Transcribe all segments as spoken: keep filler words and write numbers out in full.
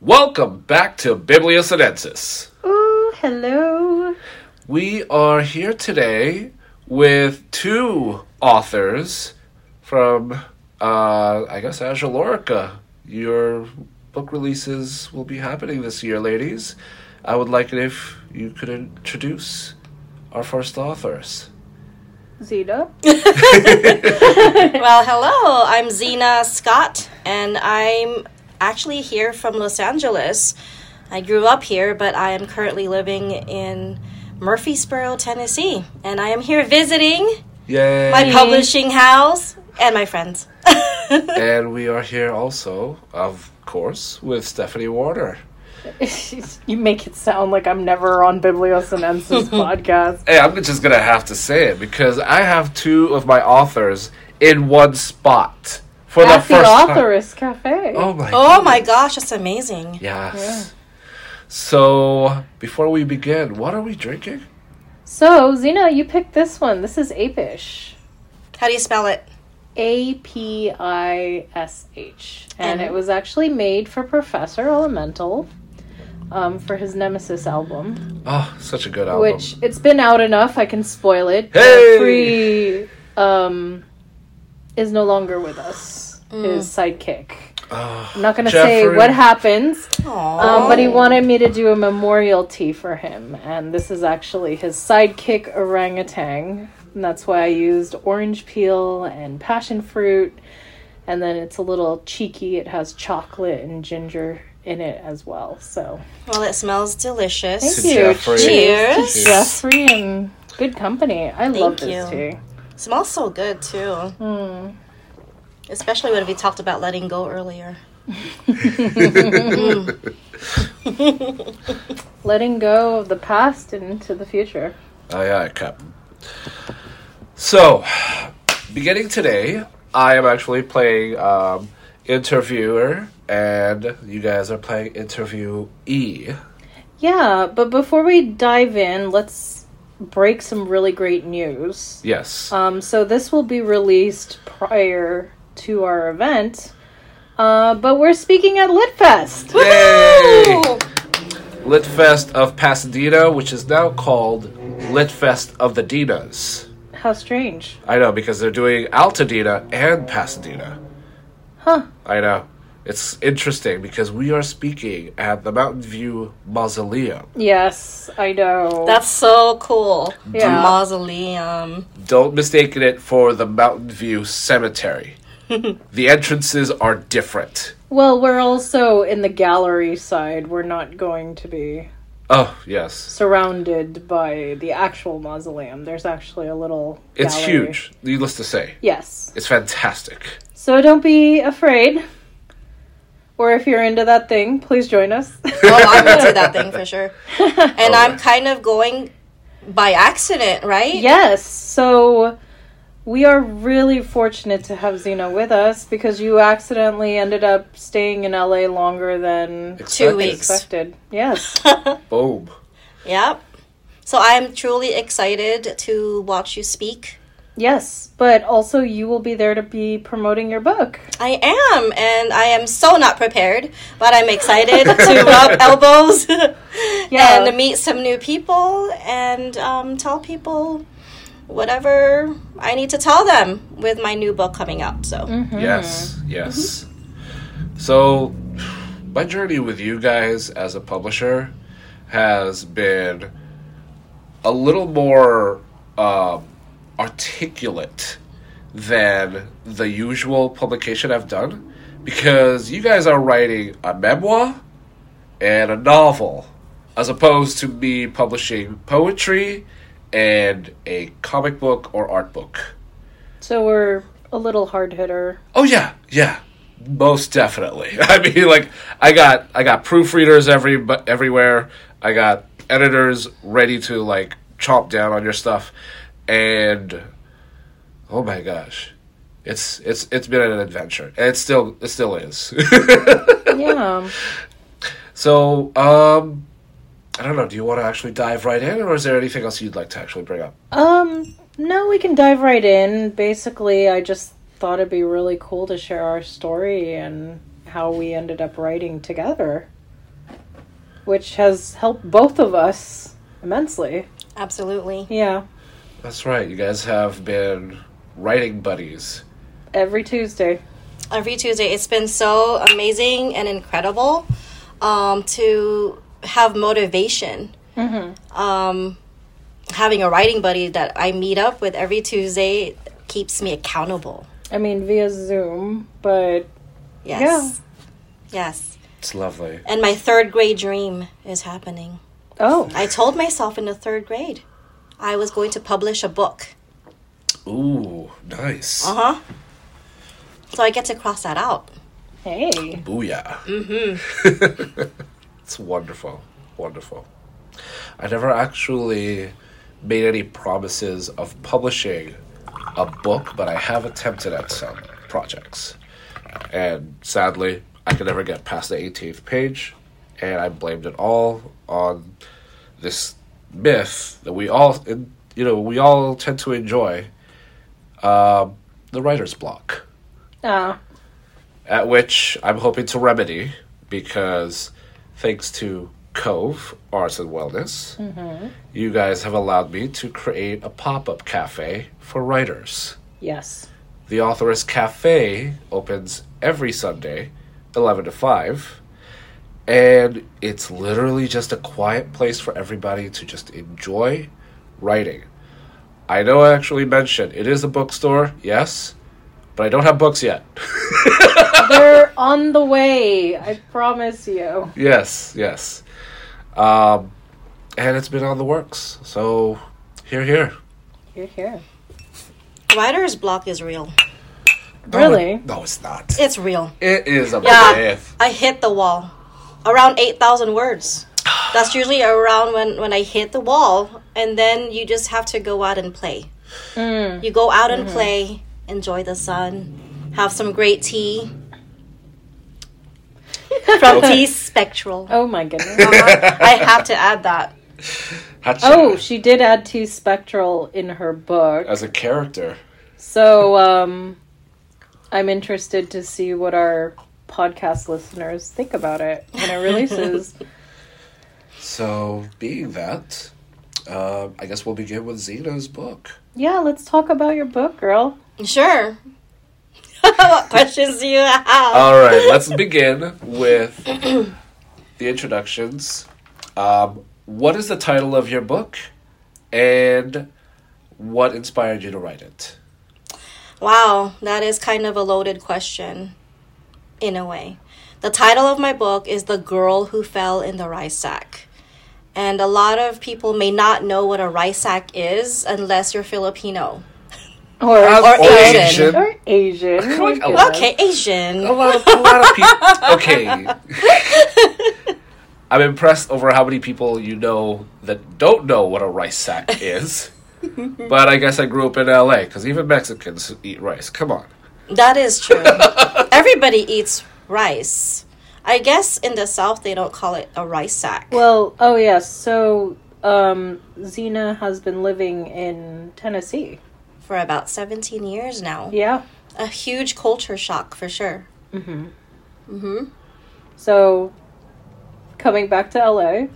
Welcome back to Bibliosinensis. Ooh, hello. We are here today with two authors from, uh, I guess, Azure Lorica. Your book releases will be happening this year, ladies. I would like it if you could introduce our first authors. Zena. Well, hello. I'm Zena Scott, and I'm actually here from Los Angeles. I grew up here, but I am currently living in Murfreesboro, Tennessee, and I am here visiting Yay! my publishing house and my friends. And we are here also, of course, with Stephanie Warner. You make it sound like I'm never on Bibliosinensis podcast. Hey, I'm just gonna have to say it because I have two of my authors in one spot for At the first the time. Authoress Cafe. Oh my! Oh my gosh, that's amazing. Yes. Yeah. So before we begin, what are we drinking? So, Zena, you picked this one. This is Apish. How do you spell it? A P I S H. And And- it was actually made for Professor Elemental um, for his Nemesis album. Oh, such a good album. Which, it's been out enough, I can spoil it. Hey! Free um, is no longer with us. Mm. His sidekick. Oh, I'm not going to say Jeffrey. what happens, Aww. um, but he wanted me to do a memorial tea for him. And this is actually his sidekick orangutan. And that's why I used orange peel and passion fruit. And then it's a little cheeky. It has chocolate and ginger in it as well. So Well, it smells delicious. thank To you. Jeffrey. Cheers. To Jeffrey and good company. I love Thank this you. tea. Smells so good, too. Mm. Especially when we talked about letting go earlier. Letting go of the past and into the future. Aye, aye, Captain. So, beginning today, I am actually playing um, Interviewer, and you guys are playing Interviewee. Yeah, but before we dive in, let's break some really great news. Yes. Um, so this will be released prior to our event, uh, but we're speaking at LitFest. Yay! Litfest of Pasadena, which is now called Litfest of the Dinas. How strange. I know, because they're doing Altadena and Pasadena. Huh. I know. It's interesting because we are speaking at the Mountain View Mausoleum. Yes, I know. That's so cool. Yeah. A mausoleum. Don't mistake it for the Mountain View Cemetery. The entrances are different. Well, we're also in the gallery side. We're not going to be Oh, yes. surrounded by the actual mausoleum. There's actually a little It's gallery. huge, needless to say. Yes. It's fantastic. So don't be afraid. Or if you're into that thing, please join us. Oh, I'm into that thing for sure. And Oh, I'm yeah. kind of going by accident, right? Yes. So we are really fortunate to have Zena with us because you accidentally ended up staying in L A longer than Expected. weeks. expected. Yes. Boom. Yep. So I'm truly excited to watch you speak. Yes. But also you will be there to be promoting your book. I am, and I am so not prepared, but I'm excited to rub elbows Yeah. and to meet some new people and um, tell people whatever I need to tell them with my new book coming out. So Mhm. Yes, yes. So, my journey with you guys as a publisher has been a little more um, articulate than the usual publication I've done because you guys are writing a memoir and a novel as opposed to me publishing poetry and a comic book or art book. So we're a little hard hitter. Oh yeah, yeah, most definitely. I mean, like I got I got proofreaders every but everywhere. I got editors ready to like chomp down on your stuff, and oh my gosh, it's it's it's been an adventure, and it still it still is. Yeah. So, um, I don't know. Do you want to actually dive right in, or is there anything else you'd like to actually bring up? Um, no, we can dive right in. Basically, I just thought it'd be really cool to share our story and how we ended up writing together. which has helped both of us immensely. Absolutely. Yeah. That's right. You guys have been writing buddies. Every Tuesday. Every Tuesday. It's been so amazing and incredible um, to have motivation. Mm-hmm. Um, having a writing buddy that I meet up with every Tuesday keeps me accountable. I mean, via Zoom, but Yes. Yes. It's lovely. And my third grade dream is happening. oh, I told myself in the third grade I was going to publish a book. Ooh, nice. Uh-huh. So I get to cross that out. hey. Booyah. Mm-hmm. It's wonderful. Wonderful. I never actually made any promises of publishing a book, but I have attempted at some projects. And sadly, I could never get past the eighteenth page, and I blamed it all on this myth that we all, you know, we all tend to enjoy, uh, the writer's block. Ah, At which I'm hoping to remedy, because thanks to Cove Arts and Wellness, mm-hmm. you guys have allowed me to create a pop-up cafe for writers. yes. The Authoress Cafe opens every Sunday, eleven to five, and it's literally just a quiet place for everybody to just enjoy writing. I know I actually mentioned it is a bookstore, yes, but I don't have books yet. They're on the way, I promise you. Yes, yes. Um, and it's been on the works, so here, here. You're here. Writer's block is real. No, Really? it- no, it's not. It's real. It is a Yeah. myth. I hit the wall. Around eight thousand words. That's usually around when, when I hit the wall. And then you just have to go out and play. Mm. You go out and play, enjoy the sun, have some great tea. From Tea Spectral. Oh my goodness. Uh-huh. I have to add that. Hatcha. Oh, she did add T Spectral in her book. As a character. So, um, I'm interested to see what our podcast listeners think about it when it releases. So, being that, uh, I guess we'll begin with Zena's book. Yeah, let's talk about your book, girl. Sure. What questions do you have? All right, let's begin with the introductions. Um, what is the title of your book, and what inspired you to write it? Wow, that is kind of a loaded question, in a way. The title of my book is The Girl Who Fell in the Rice Sack. And a lot of people may not know what a rice sack is unless you're Filipino. Or, Uh, Or or Asian. Asian. or Asian. I feel like a Yeah. lot- Okay, Asian. A lot of, a lot of people. Okay. I'm impressed over how many people you know that don't know what a rice sack is. But I guess I grew up in L A, because even Mexicans eat rice. Come on. That is true. Everybody eats rice. I guess in the South they don't call it a rice sack. Well, oh yes. So, um, Zena has been living in Tennessee. For about seventeen years now. Yeah. A huge culture shock for sure. Mm-hmm. Mm-hmm. So, coming back to L A.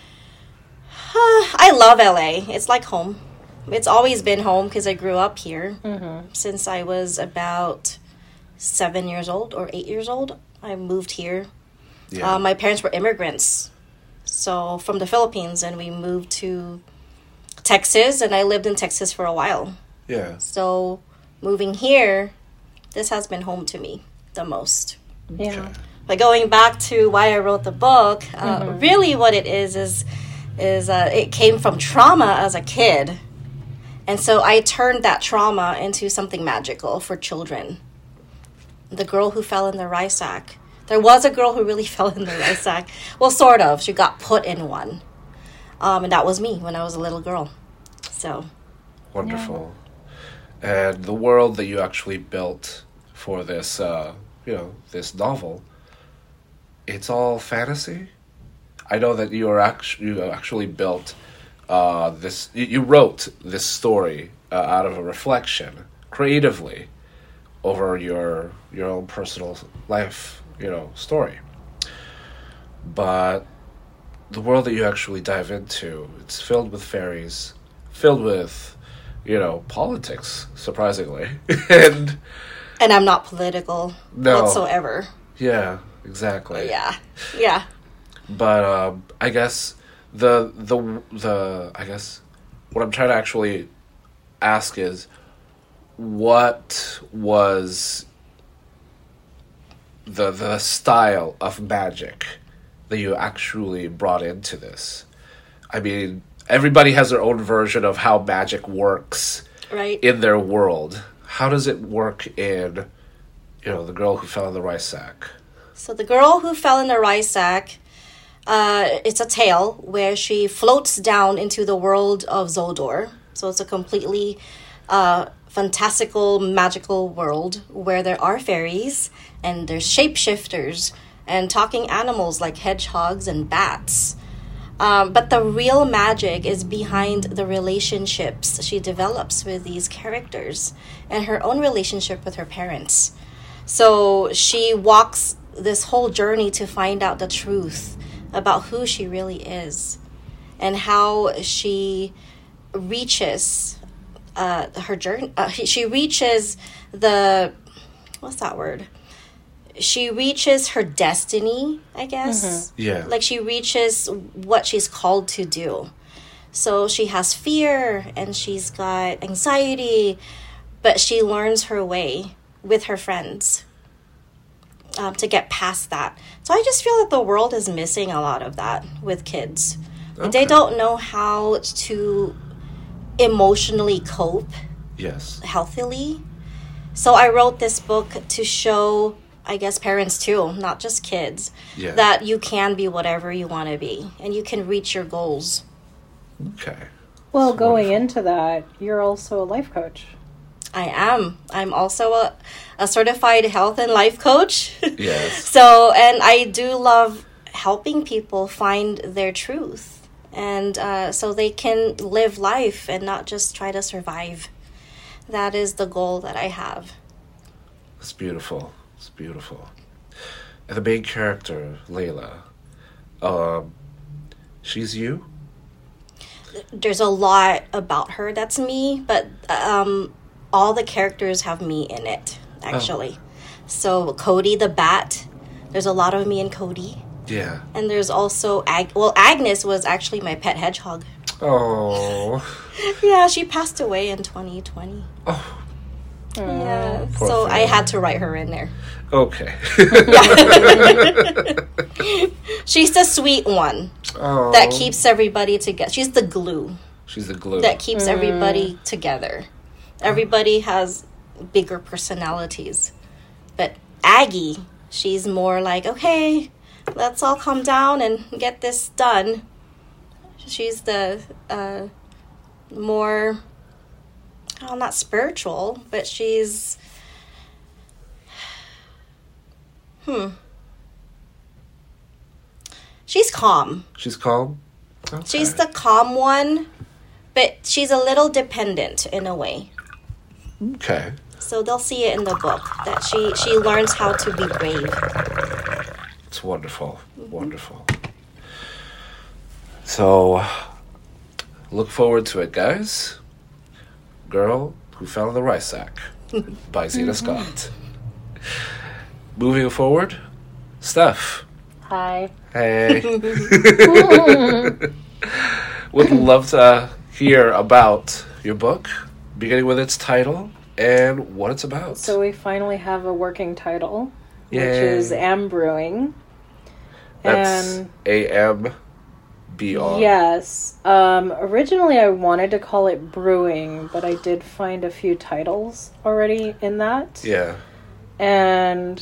I love L A. It's like home. It's always been home because I grew up here Mm-hmm. since I was about seven years old or eight years old. I moved here. Yeah. Uh, my parents were immigrants, so from the Philippines, and we moved to Texas, and I lived in Texas for a while. yeah. So moving here, this has been home to me the most. Yeah. Okay. But going back to why I wrote the book, uh, really what it is is is uh, it came from trauma as a kid, and so I turned that trauma into something magical for children. The girl who fell in the rice sack. There was a girl who really fell in the rice sack. Well, sort of. She got put in one, um, and that was me when I was a little girl. So Wonderful. And the world that you actually built for this, uh, you know, this novel, it's all fantasy. I know that you are actually you actually built uh, this. You, you wrote this story uh, out of a reflection, creatively, over your your own personal life, you know, story. But the world that you actually dive into, it's filled with fairies, filled with, you know, politics, surprisingly. and And I'm not political No. whatsoever. yeah, exactly. Yeah. Yeah. But um, I guess the the the I guess what I'm trying to actually ask is, what was the the style of magic that you actually brought into this? I mean, everybody has their own version of how magic works Right. in their world. How does it work in, you know, The Girl Who Fell in the Rice Sack? So the girl who fell in the rice sack, uh, it's a tale where she floats down into the world of Zoldor. So it's a completely uh, fantastical, magical world where there are fairies and there's shapeshifters and talking animals like hedgehogs and bats. Um, but the real magic is behind the relationships she develops with these characters and her own relationship with her parents. So she walks this whole journey to find out the truth about who she really is and how she reaches uh, her journey. Uh, she reaches the, what's that word? She reaches her destiny, I guess. Yeah. Like she reaches what she's called to do. So she has fear and she's got anxiety, but she learns her way with her friends um, to get past that. So I just feel that the world is missing a lot of that with kids. Okay. They don't know how to emotionally cope Yes. healthily. So I wrote this book to show, I guess, parents too, not just kids, Yeah. that you can be whatever you want to be and you can reach your goals. Okay. Well, That's going wonderful. into that, you're also a life coach. I am. I'm also a, a certified health and life coach. Yes. So, and I do love helping people find their truth. And uh, so they can live life and not just try to survive. That is the goal that I have. It's beautiful. It's beautiful. And the main character, Layla, um, she's you? There's a lot about her that's me, but um, all the characters have me in it, actually. So Cody the Bat, there's a lot of me in Cody. Yeah. And there's also, Ag- well, Agnes was actually my pet hedgehog. Oh. Yeah, she passed away in twenty twenty. Oh. Yeah, Poor so I thing. had to write her in there. Okay. She's the sweet one Oh. that keeps everybody together. She's the glue She's the glue. that keeps everybody together. Everybody has bigger personalities. But Aggie, she's more like, okay, let's all come down and get this done. She's the uh, more, well, not spiritual, but she's, hmm. She's calm. She's calm? Okay. She's the calm one, but she's a little dependent in a way. Okay. So they'll see it in the book that she, she learns how to be brave. It's wonderful. Wonderful. So, look forward to it, guys. Girl Who Fell in the Rice Sack by Zena Scott. Moving forward, Steph. Hi. Hey. Would love to hear about your book, beginning with its title and what it's about. So we finally have a working title, which Yay. is Am Brewing. That's And A M B R. yes, um, originally I wanted to call it Brewing, but I did find a few titles already in that. Yeah. And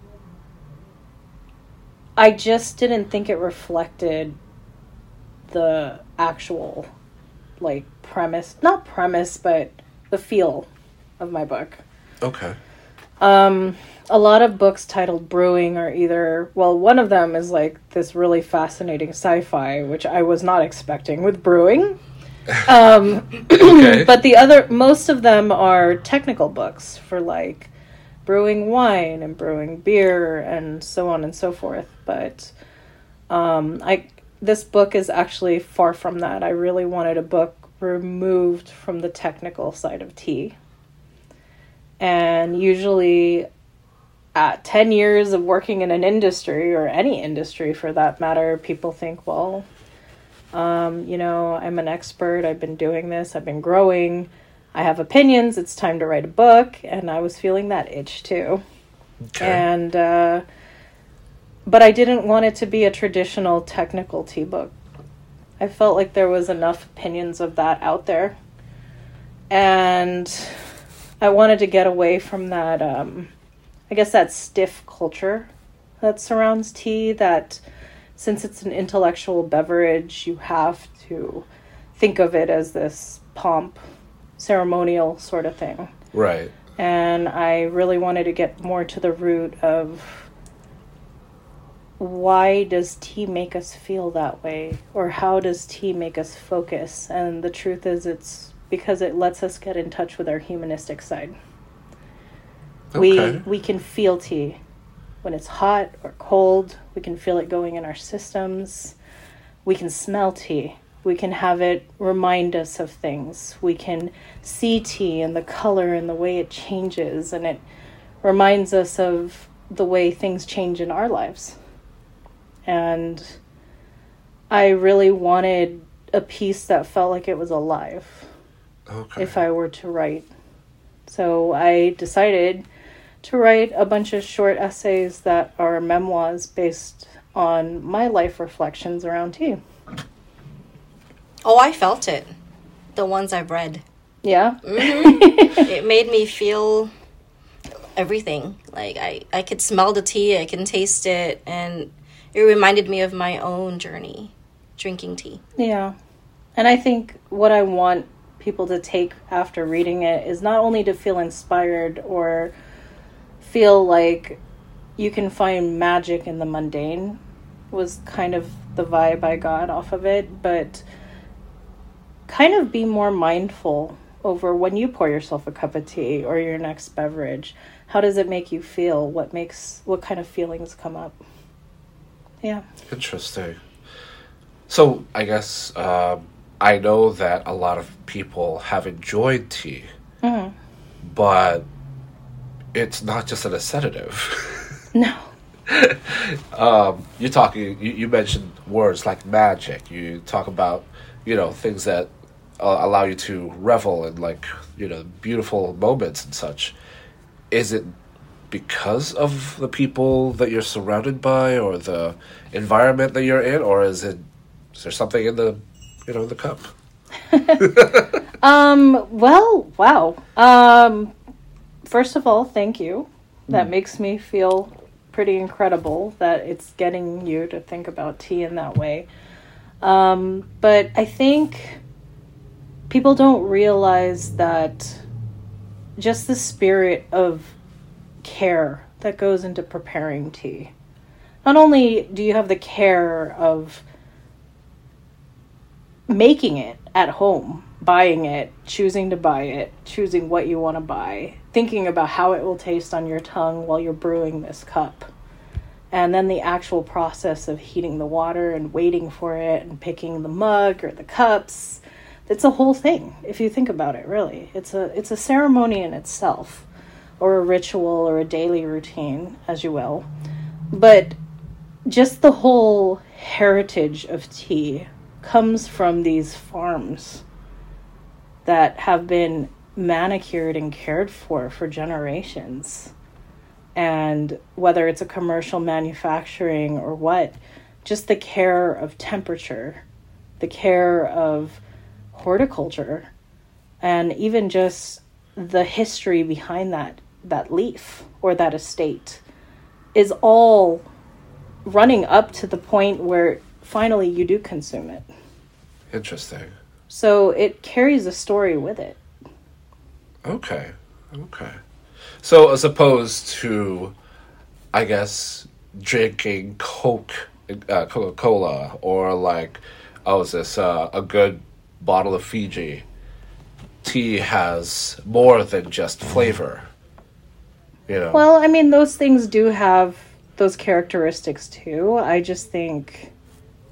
I just didn't think it reflected the actual, like, premise. Not premise, but the feel of my book. Okay. Um, a lot of books titled Brewing are either, well, one of them is like this really fascinating sci-fi, which I was not expecting with brewing. Um, Okay. but the other, most of them are technical books for like brewing wine and brewing beer and so on and so forth. But um, I this book is actually far from that. I really wanted a book removed from the technical side of tea. And usually at ten years of working in an industry, or any industry for that matter, people think, well, um, you know, I'm an expert. I've been doing this. I've been growing. I have opinions. It's time to write a book. And I was feeling that itch too. Okay. And, uh, but I didn't want it to be a traditional technical tea book. I felt like there was enough opinions of that out there. And I wanted to get away from that, um, I guess that stiff culture that surrounds tea, that since it's an intellectual beverage, you have to think of it as this pomp, ceremonial sort of thing. Right. And I really wanted to get more to the root of why does tea make us feel that way? Or how does tea make us focus? And the truth is, it's because it lets us get in touch with our humanistic side. Okay. We we can feel tea when it's hot or cold. We can feel it going in our systems. We can smell tea. We can have it remind us of things. We can see tea and the color and the way it changes, and it reminds us of the way things change in our lives. And I really wanted a piece that felt like it was alive. Okay. If I were to write. So I decided to write a bunch of short essays that are memoirs based on my life reflections around tea. Oh, I felt it. The ones I've read. Yeah? Mm-hmm. It made me feel everything. Like, I, I could smell the tea, I can taste it, and it reminded me of my own journey drinking tea. Yeah. And I think what I want people to take after reading it is not only to feel inspired or feel like you can find magic in the mundane, was kind of the vibe I got off of it, but kind of be more mindful over when you pour yourself a cup of tea or your next beverage. How does it make you feel? What makes, what kind of feelings come up? Yeah. Interesting. So I guess um, I know that a lot of people have enjoyed tea, mm-hmm. but it's not just a sedative. No. um, you're talking, you, you mentioned words like magic. You talk about, you know, things that uh, allow you to revel in, like, you know, beautiful moments and such. Is it because of the people that you're surrounded by or the environment that you're in, or is it, is there something in the, you know, in the cup? um, well, wow. Um, first of all, thank you. That mm. makes me feel pretty incredible that it's getting you to think about tea in that way. Um, but I think people don't realize that just the spirit of care that goes into preparing tea. Not only do you have the care of making it at home, buying it, choosing to buy it, choosing what you want to buy, thinking about how it will taste on your tongue while you're brewing this cup. And then the actual process of heating the water and waiting for it and picking the mug or the cups. It's a whole thing, if you think about it, really. It's a it's a ceremony in itself, or a ritual or a daily routine, as you will. But just the whole heritage of tea comes from these farms that have been manicured and cared for for generations. And whether it's a commercial manufacturing or what, just the care of temperature, the care of horticulture, and even just the history behind that that leaf or that estate is all running up to the point where finally you do consume it. Interesting. So it carries a story with it. Okay. Okay. So as opposed to, I guess, drinking Coke, uh, Coca-Cola, or like, oh, is this uh, a good bottle of Fiji? Tea has more than just flavor. You know. Well, I mean, those things do have those characteristics too. I just think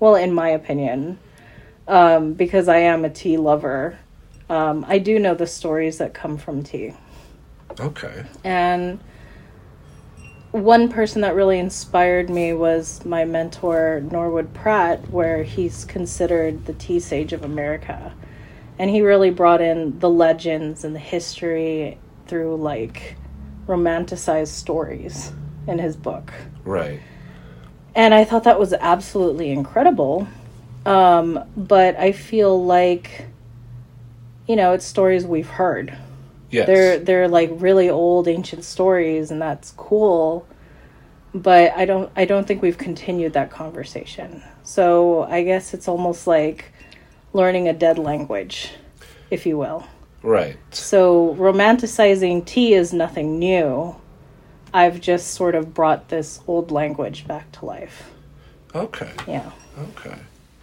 Well, in my opinion, um, because I am a tea lover, um, I do know the stories that come from tea. Okay. And one person that really inspired me was my mentor, Norwood Pratt, where he's considered the tea sage of America. And he really brought in the legends and the history through, like, romanticized stories in his book. Right. And I thought that was absolutely incredible. Um, but I feel like, you know, it's stories we've heard. Yes. They're, they're like really old, ancient stories, and that's cool. But I don't, I don't think we've continued that conversation. So I guess it's almost like learning a dead language, if you will. Right. So romanticizing tea is nothing new. I've just sort of brought this old language back to life. Okay. Yeah. Okay.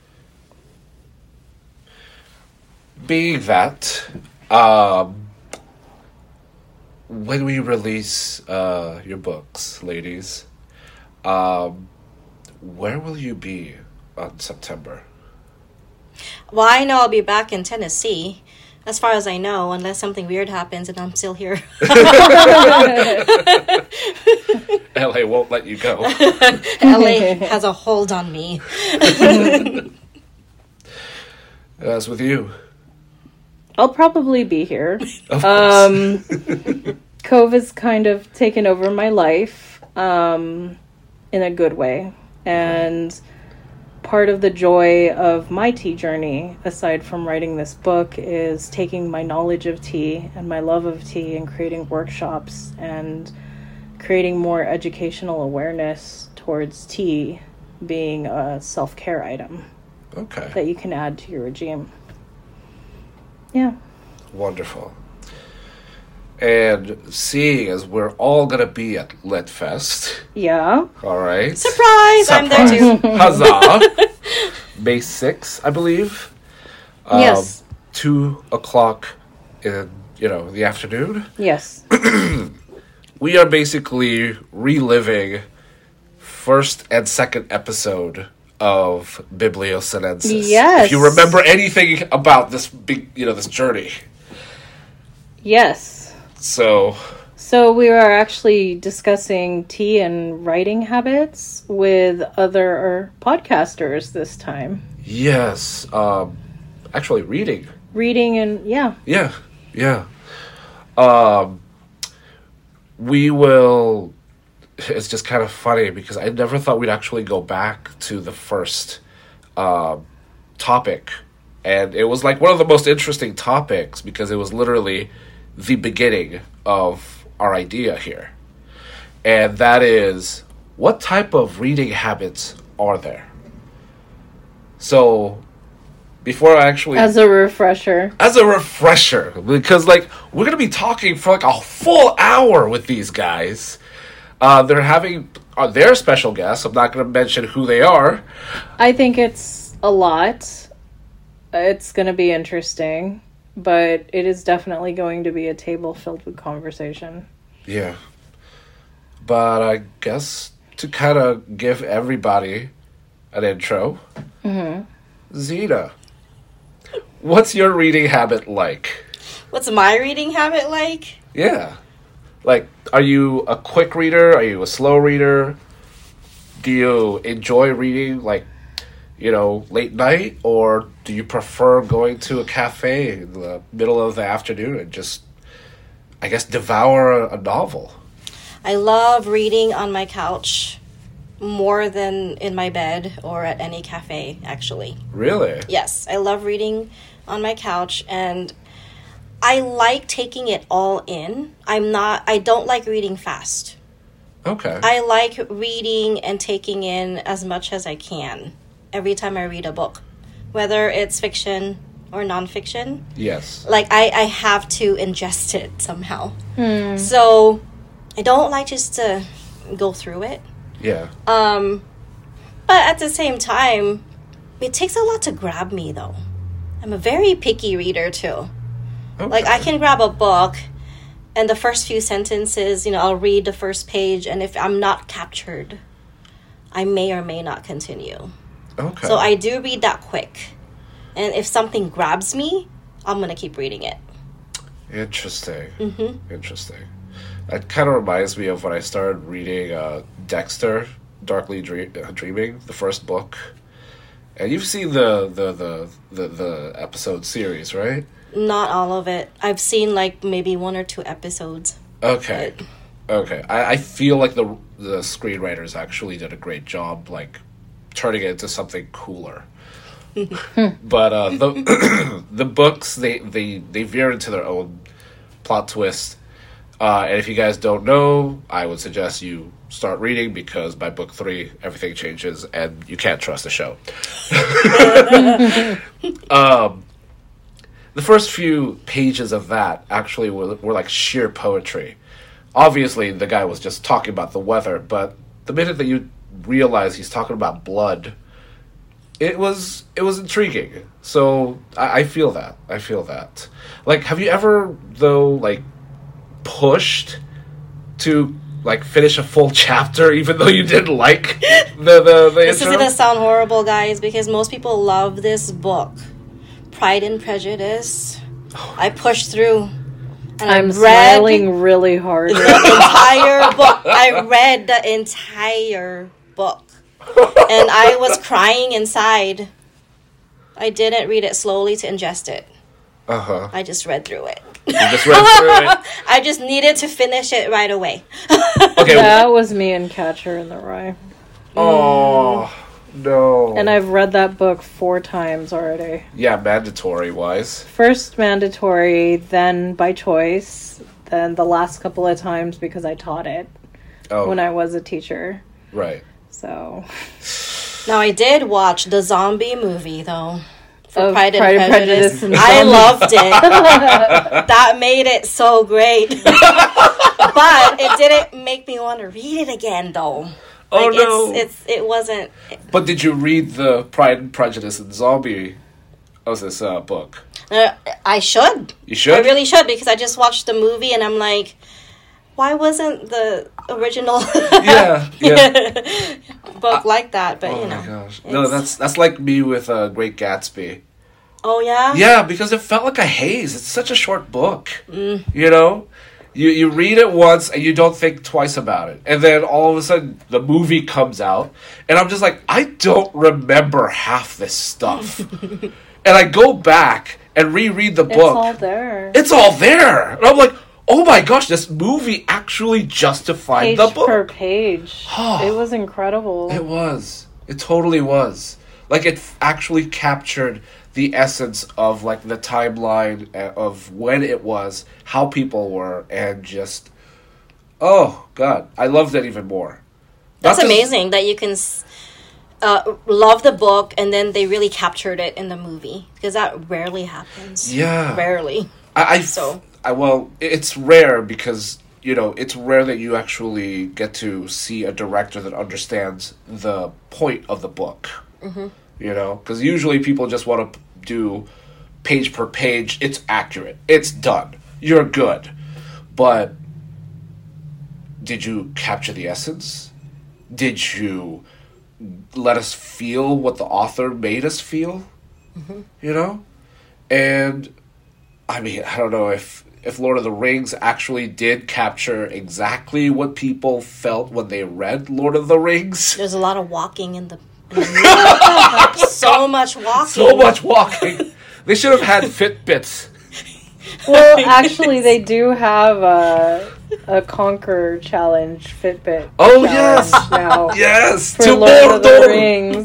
Being that, um, when we release uh, your books, ladies, um, where will you be on September? Well, I know I'll be back in Tennessee, as far as I know, unless something weird happens and I'm still here. L A won't let you go. L A has a hold on me. As with you. I'll probably be here. Of course. Um, COVID's kind of taken over my life um, in a good way. And part of the joy of my tea journey, aside from writing this book, is taking my knowledge of tea and my love of tea and creating workshops and creating more educational awareness towards tea being a self-care item Okay. that you can add to your regime. Yeah. Wonderful. And seeing as we're all going to be at LitFest, Yeah. all right? Surprise! I'm there too. Huzzah! May sixth, I believe. Um, Yes. Two o'clock in, you know, the afternoon. Yes. We are basically reliving first and second episode of Bibliosinensis. Yes. If you remember anything about this big, you know, this journey. Yes. So, So we were actually discussing tea and writing habits with other podcasters this time. yes. Um, actually, reading. Reading and, yeah. Yeah. Yeah. Um, we will... It's just kind of funny because I never thought we'd actually go back to the first uh, topic. And it was like one of the most interesting topics because it was literally the beginning of our idea here. And that is, what type of reading habits are there? So, before I actually... As a refresher. As a refresher, because, like, we're going to be talking for, like, a full hour with these guys. Uh, they're having uh, their special guests. I'm not going to mention who they are. I think it's a lot. It's going to be interesting. But it is definitely going to be a table filled with conversation. Yeah. But I guess to kind of give everybody an intro, Mm-hmm. Zena, what's your reading habit like? What's my reading habit like? Yeah. Like, are you a quick reader? Are you a slow reader? Do you enjoy reading, like, you know, late night? Or do you prefer going to a cafe in the middle of the afternoon and just, I guess, devour a, a novel? I love reading on my couch more than in my bed or at any cafe, actually. Really? Yes, I love reading on my couch, and I like taking it all in. I'm not, I don't like reading fast. Okay. I like reading and taking in as much as I can every time I read a book, whether it's fiction or nonfiction. Yes. Like, I, I have to ingest it somehow. Hmm. So I don't like just to go through it. Yeah. Um, but at the same time, it takes a lot to grab me, though. I'm a very picky reader, too. Okay. Like, I can grab a book, and the first few sentences, you know, I'll read the first page, and if I'm not captured, I may or may not continue. Okay. So I do read that quick. And if something grabs me, I'm going to keep reading it. Interesting. Mm-hmm. Interesting. That kind of reminds me of when I started reading uh, Dexter, Darkly Dream- uh, Dreaming, the first book. And you've seen the, the, the, the, the episode series, right? Not all of it. I've seen like maybe one or two episodes. Okay. But Okay. I, I feel like the the screenwriters actually did a great job, like, turning it into something cooler. But uh, the the books, they, they, they veer into their own plot twist. Uh, and if you guys don't know, I would suggest you start reading, because by book three, everything changes and you can't trust the show. um, the first few pages of that actually were, were like sheer poetry. Obviously, the guy was just talking about the weather, but the minute that you realize he's talking about blood, it was it was intriguing. So I, I feel that. I feel that. Like, have you ever, though, like, pushed to, like, finish a full chapter even though you didn't like the the, the this intro? is going to sound horrible, guys, because most people love this book. Pride and Prejudice. I pushed through. And I'm I read smiling really hard. the entire book. I read the entire book. And I was crying inside. I didn't read it slowly to ingest it. Uh-huh. I just read through it. You just read through it. I just needed to finish it right away. Okay. That was me and Catcher in the Rye. Oh, no. And I've read that book four times already. Yeah, mandatory wise. First mandatory, then by choice, then the last couple of times because I taught it Oh, when I was a teacher. right. So, Now, I did watch the zombie movie, though. For Of Pride and Pride and Prejudice. Prejudice and I zombies. loved it. That made it so great. But it didn't make me want to read it again, though. Oh, Like, no. It's, it's, it wasn't... But did you read the Pride and Prejudice and Zombie of this uh, book? Uh, I should. You should? I really should, because I just watched the movie and I'm like, why wasn't the original Yeah, yeah. book like that? But, Oh you know. my gosh. No, it's- that's that's like me with uh, Great Gatsby. Oh, yeah? Yeah, because it felt like a haze. It's such a short book. Mm. You know? You you read it once and you don't think twice about it. And then all of a sudden the movie comes out and I'm just like, I don't remember half this stuff. And I go back and reread the it's book. all there. It's all there. And I'm like, oh my gosh, this movie actually justified Page the book. per page. It was incredible. It was. It totally was. Like, it f- actually captured the essence of, like, the timeline uh, of when it was, how people were, and just, oh, God. I loved it even more. That's Not just- amazing that you can s- uh, love the book and then they really captured it in the movie. Because that rarely happens. Yeah. Rarely. I, I, So- I, well, it's rare because, you know, it's rare that you actually get to see a director that understands the point of the book. Mm-hmm. You know? Because usually people just want to do page per page. It's accurate. It's done. You're good. But did you capture the essence? Did you let us feel what the author made us feel? Mm-hmm. You know? And, I mean, I don't know if, if Lord of the Rings actually did capture exactly what people felt when they read Lord of the Rings. There's a lot of walking in the, in the movie. So much walking. So much walking. They should have had Fitbits. Well, actually, they do have a, a Conquer Challenge Fitbit. Oh, challenge yes. Now Yes! for To Lord of the Mordor! Rings.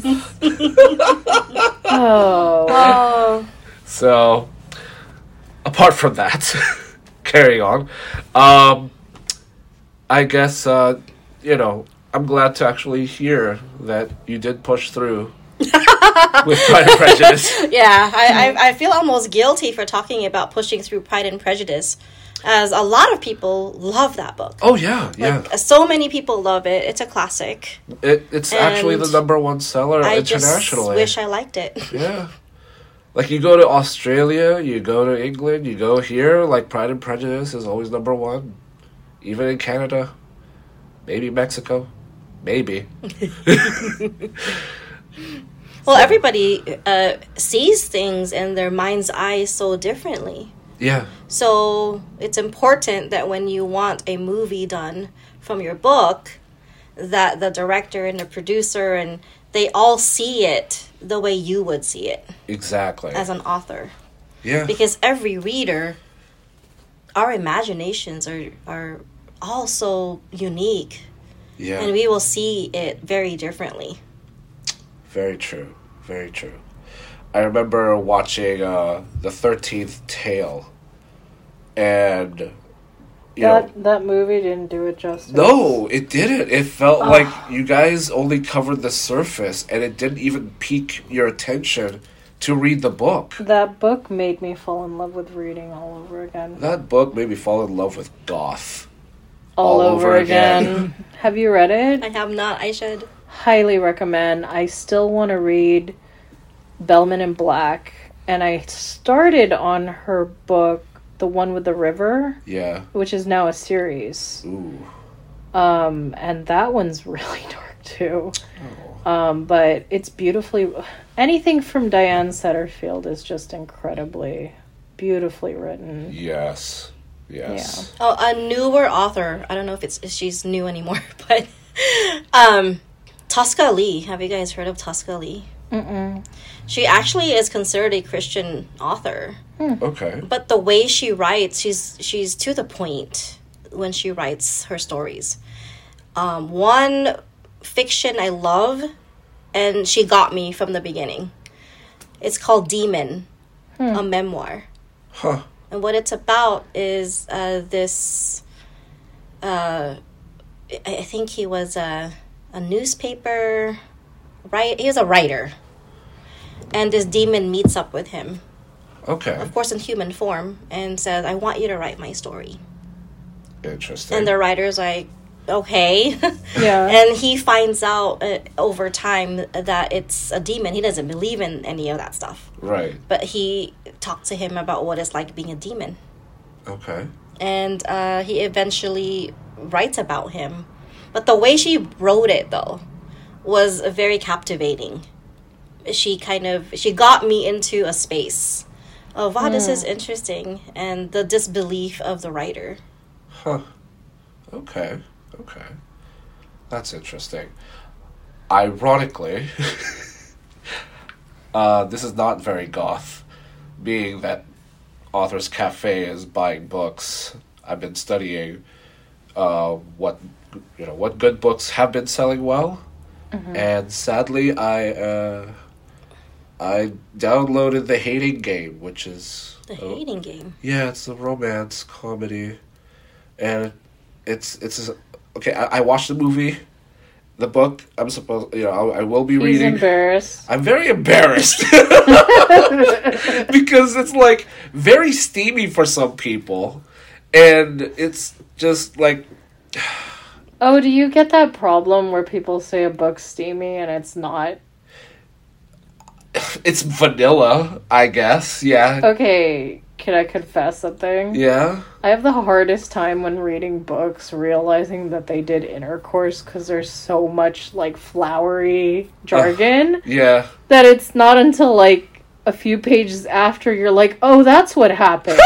Oh. Oh. So, apart from that, carrying on, um, I guess, uh, you know, I'm glad to actually hear that you did push through with Pride and Prejudice. Yeah, I, I I feel almost guilty for talking about pushing through Pride and Prejudice, as a lot of people love that book. Oh, yeah, yeah. Like, so many people love it. It's a classic. It, it's actually the and number one seller I just internationally. wish I liked it. Yeah. Like, you go to Australia, you go to England, you go here, like, Pride and Prejudice is always number one. Even in Canada. Maybe Mexico. Maybe. Well, So- everybody uh, sees things in their mind's eye so differently. Yeah. So it's important that when you want a movie done from your book, that the director and the producer and they all see it the way you would see it Exactly. as an author. Yeah. Because every reader, our imaginations are are all so unique, Yeah. and we will see it very differently. Very true. Very true. I remember watching uh, The thirteenth Tale, and, you That know, that movie didn't do it justice. no, it didn't. It felt Ugh. like you guys only covered the surface, and it didn't even pique your attention to read the book. That book made me fall in love with reading all over again. That book made me fall in love with goth. All, all over, over again. again. Have you read it? I have not. I should. Highly recommend. I still want to read Bellman and Black, and I started on her book, the one with the river, Yeah. which is now a series. Ooh. Um, and that one's really dark too. Oh. Um, but it's beautifully. Anything from Diane Setterfield is just incredibly beautifully written. Yes. Yes. Oh, a newer author. I don't know if it's if she's new anymore, but um, Tosca Lee. Have you guys heard of Tosca Lee? Mm-mm. She actually is considered a Christian author, Okay. but the way she writes, she's she's to the point when she writes her stories. Um, one fiction I love, and she got me from the beginning. It's called Demon, a memoir. Huh. And what it's about is uh, this. Uh, I I think he was a a newspaper, right? He was a writer, and this demon meets up with him, Okay. of course, in human form, and says, "I want you to write my story." Interesting. And the writer's like, "Okay," Yeah. and he finds out uh, over time that it's a demon. He doesn't believe in any of that stuff, Right. but he talked to him about what it's like being a demon. Okay. And uh, he eventually writes about him. But the way she wrote it, though, was very captivating. She kind of, she got me into a space of, wow, this is interesting, and the disbelief of the writer. Huh. Okay. Okay. That's interesting. Ironically, uh, this is not very goth, being that Authors Cafe is buying books. I've been studying uh, what you know what good books have been selling well, and sadly, I uh, I downloaded The Hating Game, which is The oh, hating game. yeah, it's a romance comedy, and it's it's okay. I, I watched the movie, the book. I'm supposed, you know, I, I will be He's reading. embarrassed. I'm very embarrassed because it's like very steamy for some people, and it's just like Oh, do you get that problem where people say a book's steamy and it's not? it's vanilla, I guess. Yeah, Okay, can I confess something? yeah. I have the hardest time when reading books realizing that they did intercourse because there's so much like flowery jargon Yeah. that it's not until like a few pages after you're like, oh, that's what happened.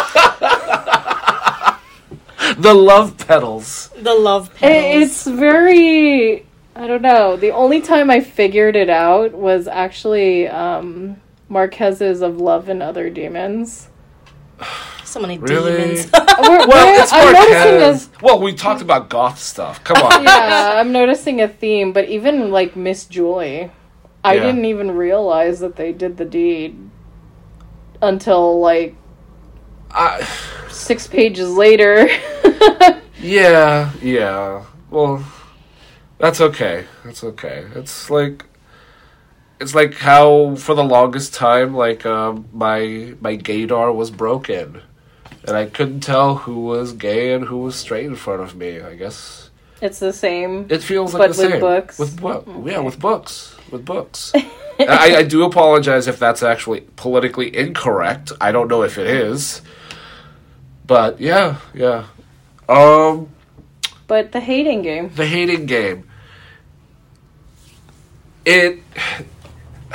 The love petals. The love It- petals. it's very, I don't know. The only time I figured it out was actually um, Marquez's of Love and Other Demons. So many Really? demons. We're- Well, we're- it's I'm noticing Marquez. a, Well, we talked about goth stuff. Come on. yeah, I'm noticing a theme, but even like Miss Joy, I Yeah. didn't even realize that they did the deed until like I, six pages later. yeah, yeah. Well, that's okay. That's okay. It's like, it's like how for the longest time, like um, my my gaydar was broken, and I couldn't tell who was gay and who was straight in front of me. I guess It's the same. it feels like But the with same books? with book. Yeah, with books. With books. I, I do apologize if that's actually politically incorrect. I don't know if it is. But yeah, yeah. Um, But the hating game. The Hating Game. It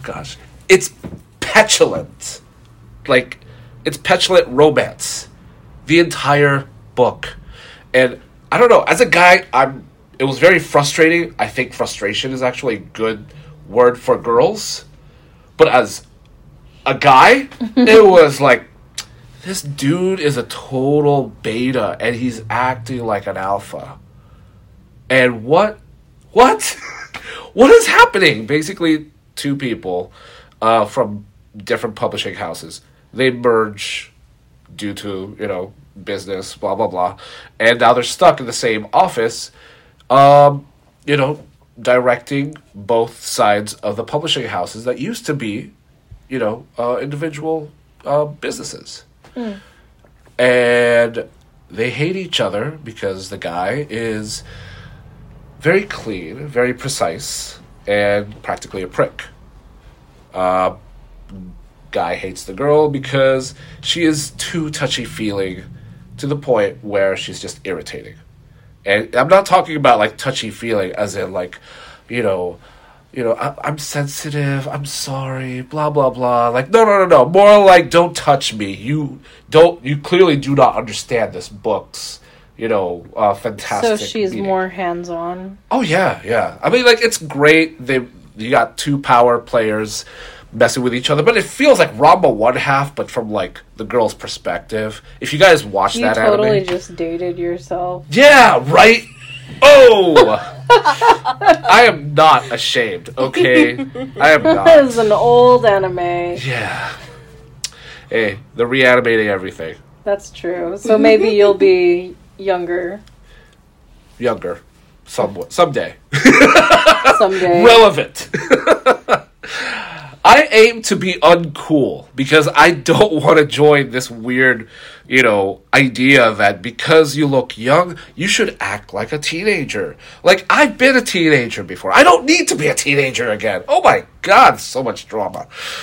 gosh. It's petulant. Like, it's petulant romance. The entire book. And I don't know, as a guy, I'm it was very frustrating. I think frustration is actually a good word for girls. But as a guy, it was like, this dude is a total beta and he's acting like an alpha. And what what? What is happening? Basically, two people uh, from different publishing houses. They merge due to, you know, business, blah, blah, blah. And now they're stuck in the same office, um, you know, directing both sides of the publishing houses that used to be, you know, uh, individual uh, businesses. Mm. And they hate each other because the guy is very clean, very precise, and practically a prick. Uh, guy hates the girl because she is too touchy-feeling to the point where she's just irritating. And I'm not talking about, like, touchy-feeling as in, like, you know, you know, I- I'm sensitive, I'm sorry, blah, blah, blah. Like, no, no, no, no. More like, don't touch me. You don't, you clearly do not understand this book's, you know, uh, fantastic So she's meaning. more hands-on? Oh, yeah, yeah. I mean, like, it's great. They You got two power players messing with each other, but it feels like Ranma one half, but from, like, the girl's perspective. If you guys watch you that totally anime... just dated yourself. Yeah, right? Oh! I am not ashamed, okay? I am not. That is an old anime. Yeah. Hey, they're reanimating everything. That's true. So maybe you'll be younger Younger. Somewhat. Someday. someday. Relevant. I aim to be uncool because I don't want to join this weird, you know, idea that because you look young, you should act like a teenager. Like, I've been a teenager before. I don't need to be a teenager again. Oh my god, so much drama.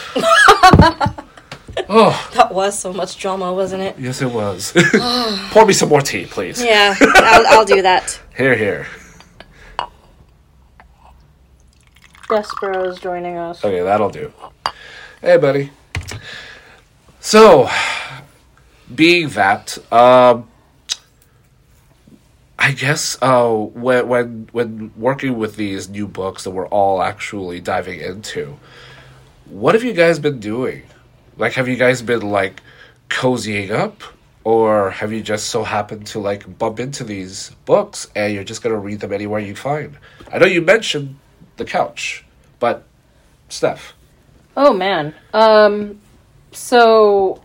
Oh, That was so much drama, wasn't it? yes it was. Pour me some more tea, please. Yeah, I'll, I'll do that. Here, here. Despero is joining us. Okay, that'll do. Hey, buddy. So, being that, um, I guess uh, when when when working with these new books that we're all actually diving into, what have you guys been doing? Like, have you guys been like cozying up, or have you just so happened to like bump into these books and you're just gonna read them anywhere you find? I know you mentioned the couch, but Steph. Oh man. Um so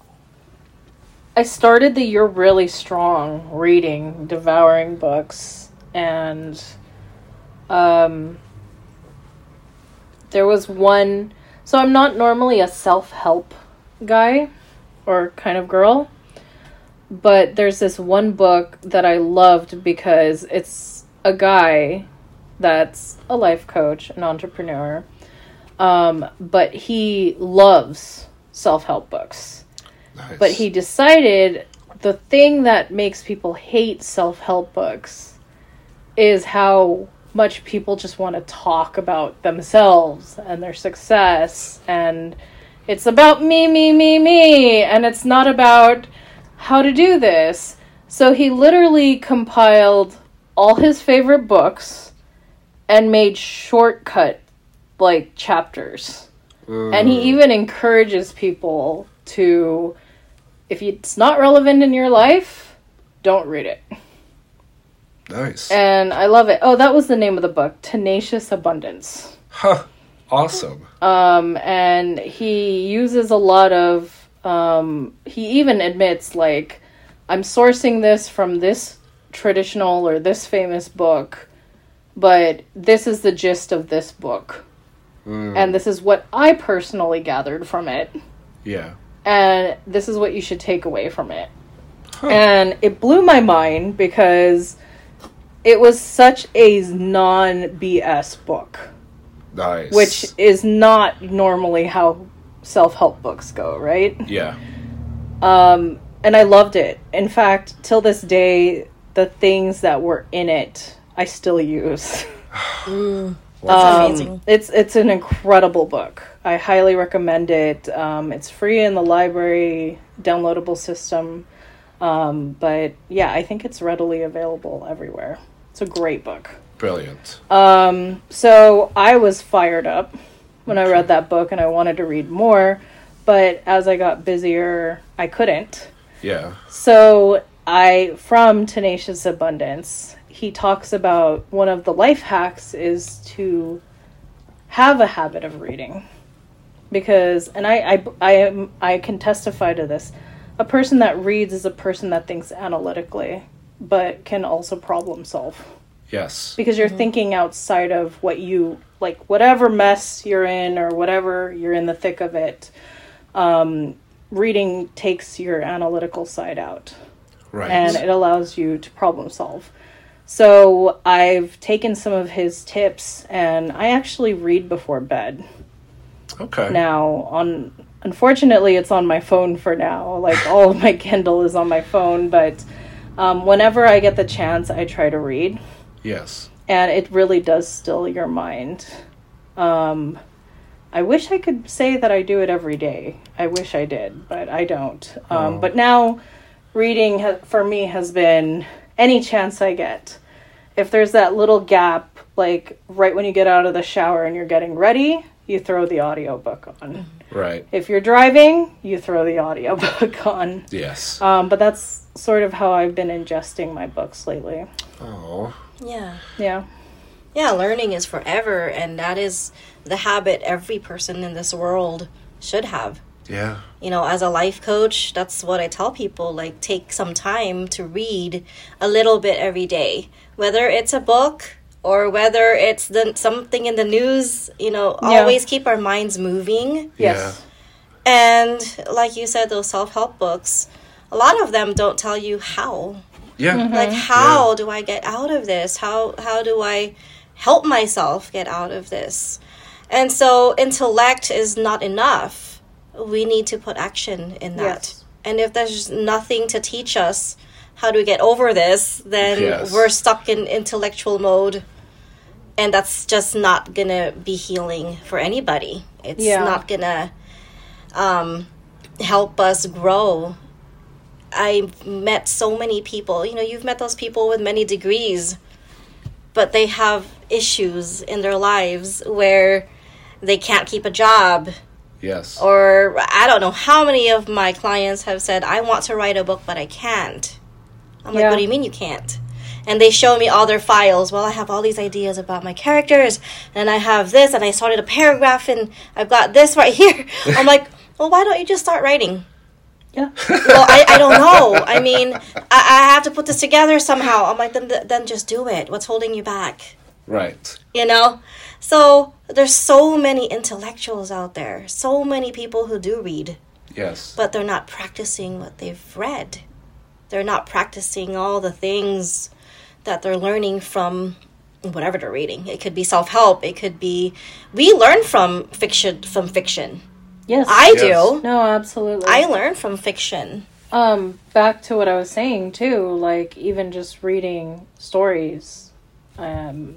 I started the year really strong reading, devouring books, and um there was one, so I'm not normally a self-help guy or kind of girl, but there's this one book that I loved because it's a guy that's a life coach, an entrepreneur, um, but he loves self-help books. Nice. But he decided the thing that makes people hate self-help books is how much people just want to talk about themselves and their success, and it's about me, me, me, me, and it's not about how to do this. So he literally compiled all his favorite books and made shortcut, like, chapters. Mm. And he even encourages people to, if it's not relevant in your life, don't read it. Nice. And I love it. Oh, that was the name of the book, Tenacious Abundance. Huh. Awesome. Um, and he uses a lot of, um, he even admits, like, I'm sourcing this from this traditional or this famous book, but this is the gist of this book. Mm. And this is what I personally gathered from it. Yeah. And this is what you should take away from it. Huh. And it blew my mind because it was such a non-B S book. Nice. Which is not normally how self-help books go, right? Yeah. Um, and I loved it. In fact, till this day, the things that were in it, I still use. Mm, that's um, amazing. It's it's an incredible book. I highly recommend it. Um, it's free in the library, downloadable system. Um, but yeah, I think it's readily available everywhere. It's a great book. Brilliant. Um, so I was fired up when I read that book and I wanted to read more, but as I got busier, I couldn't. Yeah. So I, from Tenacious Abundance, he talks about one of the life hacks is to have a habit of reading. Because, and I, I, I, am, I can testify to this, a person that reads is a person that thinks analytically, but can also problem solve. Yes. Because you're mm-hmm. thinking outside of what you, like, whatever mess you're in or whatever you're in the thick of it, um, reading takes your analytical side out. Right. And it allows you to problem solve. So I've taken some of his tips and I actually read before bed. Okay. Now, on unfortunately, it's on my phone for now. Like, all of my Kindle is on my phone, but um, whenever I get the chance, I try to read. Yes. And it really does still your mind. Um, I wish I could say that I do it every day. I wish I did, but I don't. Um, oh. But now, reading ha- for me has been any chance I get. If there's that little gap, like right when you get out of the shower and you're getting ready, you throw the audiobook on. Right. If you're driving, you throw the audiobook on. Yes. Um, but that's sort of how I've been ingesting my books lately. Oh. Yeah. Yeah. Yeah, learning is forever, and that is the habit every person in this world should have. Yeah. You know, as a life coach, that's what I tell people, like, take some time to read a little bit every day. Whether it's a book or whether it's the, something in the news, you know, Yeah. always keep our minds moving. Yes. And like you said, those self-help books, a lot of them don't tell you how. Yeah. Mm-hmm. Like, how Yeah. do I get out of this? How how do I help myself get out of this? And so intellect is not enough. We need to put action in that. Yes. And if there's nothing to teach us how to get over this, then Yes. we're stuck in intellectual mode. And that's just not going to be healing for anybody. It's Yeah. not going to um, help us grow. I've met so many people. You know, you've met those people with many degrees, but they have issues in their lives where they can't keep a job. Yes. Or I don't know how many of my clients have said, I want to write a book, but I can't. I'm like, Yeah. what do you mean you can't? And they show me all their files. Well, I have all these ideas about my characters, and I have this, and I started a paragraph, and I've got this right here. I'm like, well, why don't you just start writing? Yeah. Well, I, I don't know. I mean, I, I have to put this together somehow. I'm like, then then just do it. What's holding you back? Right. You know? So there's so many intellectuals out there, so many people who do read, Yes. but they're not practicing what they've read. They're not practicing all the things that they're learning from whatever they're reading. It could be self-help. It could be... We learn from fiction. From fiction. Yes. I Yes. do. No, absolutely. I learn from fiction. Um, back to what I was saying too, like even just reading stories, um,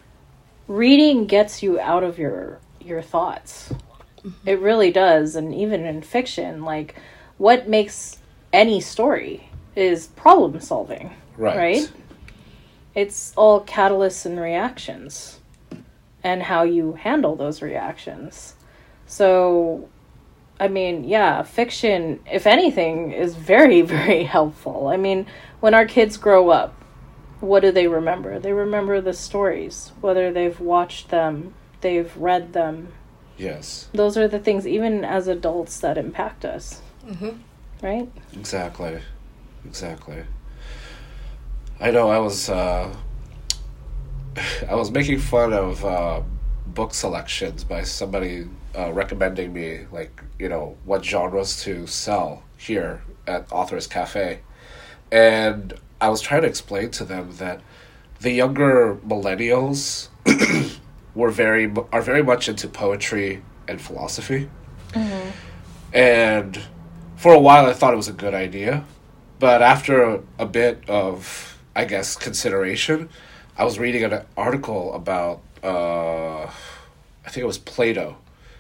reading gets you out of your your thoughts. Mm-hmm. It really does, and even in fiction, like what makes any story is problem solving, Right. right? It's all catalysts and reactions, and how you handle those reactions. So, I mean, yeah, fiction, if anything, is very, very helpful. I mean, when our kids grow up, what do they remember? They remember the stories, whether they've watched them, they've read them. Yes. Those are the things, even as adults, that impact us. Mm-hmm. Right? Exactly. Exactly. I know I was, uh, I was making fun of, uh, book selections by somebody uh, recommending me, like, you know, what genres to sell here at Authors Cafe. And I was trying to explain to them that the younger millennials were very are very much into poetry and philosophy. Mm-hmm. And for a while I thought it was a good idea. But after a, a bit of, I guess, consideration, I was reading an article about, uh, I think it was Plato,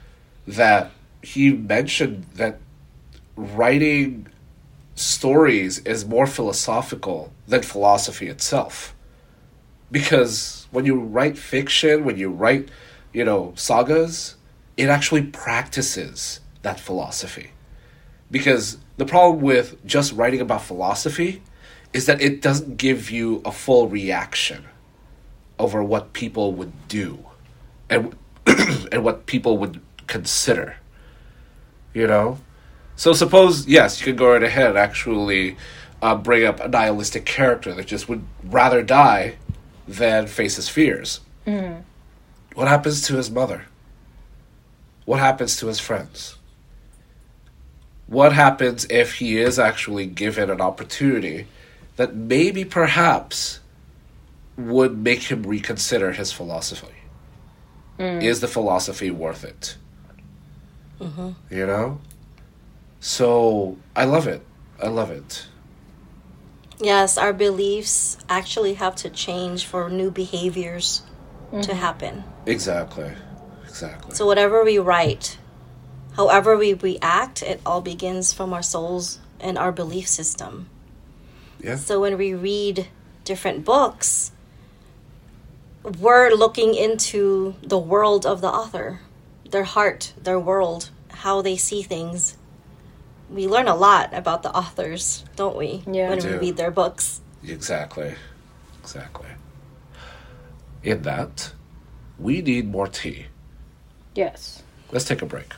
that he mentioned that writing stories is more philosophical than philosophy itself. Because when you write fiction, when you write, you know, sagas, it actually practices that philosophy. Because the problem with just writing about philosophy is that it doesn't give you a full reaction over what people would do and and what people would consider. You know? So suppose, yes, you could go right ahead and actually uh, bring up a nihilistic character that just would rather die than face his fears. Mm. What happens to his mother? What happens to his friends? What happens if he is actually given an opportunity that maybe perhaps would make him reconsider his philosophy? Mm. Is the philosophy worth it? Mm-hmm. You know? So, I love it. I love it. Yes, our beliefs actually have to change for new behaviors mm-hmm. to happen. Exactly. Exactly. So whatever we write, however we react, it all begins from our souls and our belief system. Yeah. So when we read different books, we're looking into the world of the author, their heart, their world, how they see things. We learn a lot about the authors, don't we? Yeah. When We we do. read their books. Exactly. Exactly. In that, we need more tea. Yes. Let's take a break.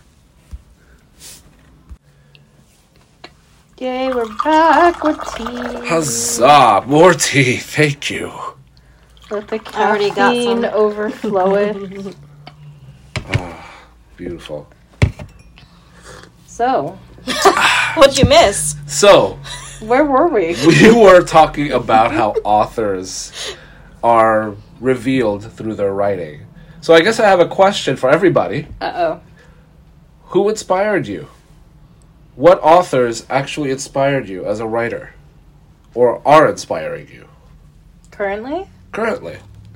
Yay, we're back with tea. Huzzah! More tea. Thank you. Let the I already got caffeine some. overflow it. Beautiful. So, What'd you miss? So, where were we? we were talking about how authors are revealed through their writing. So I guess I have a question for everybody. Uh-oh. Who inspired you? What authors actually inspired you as a writer? Or are inspiring you Currently? currently?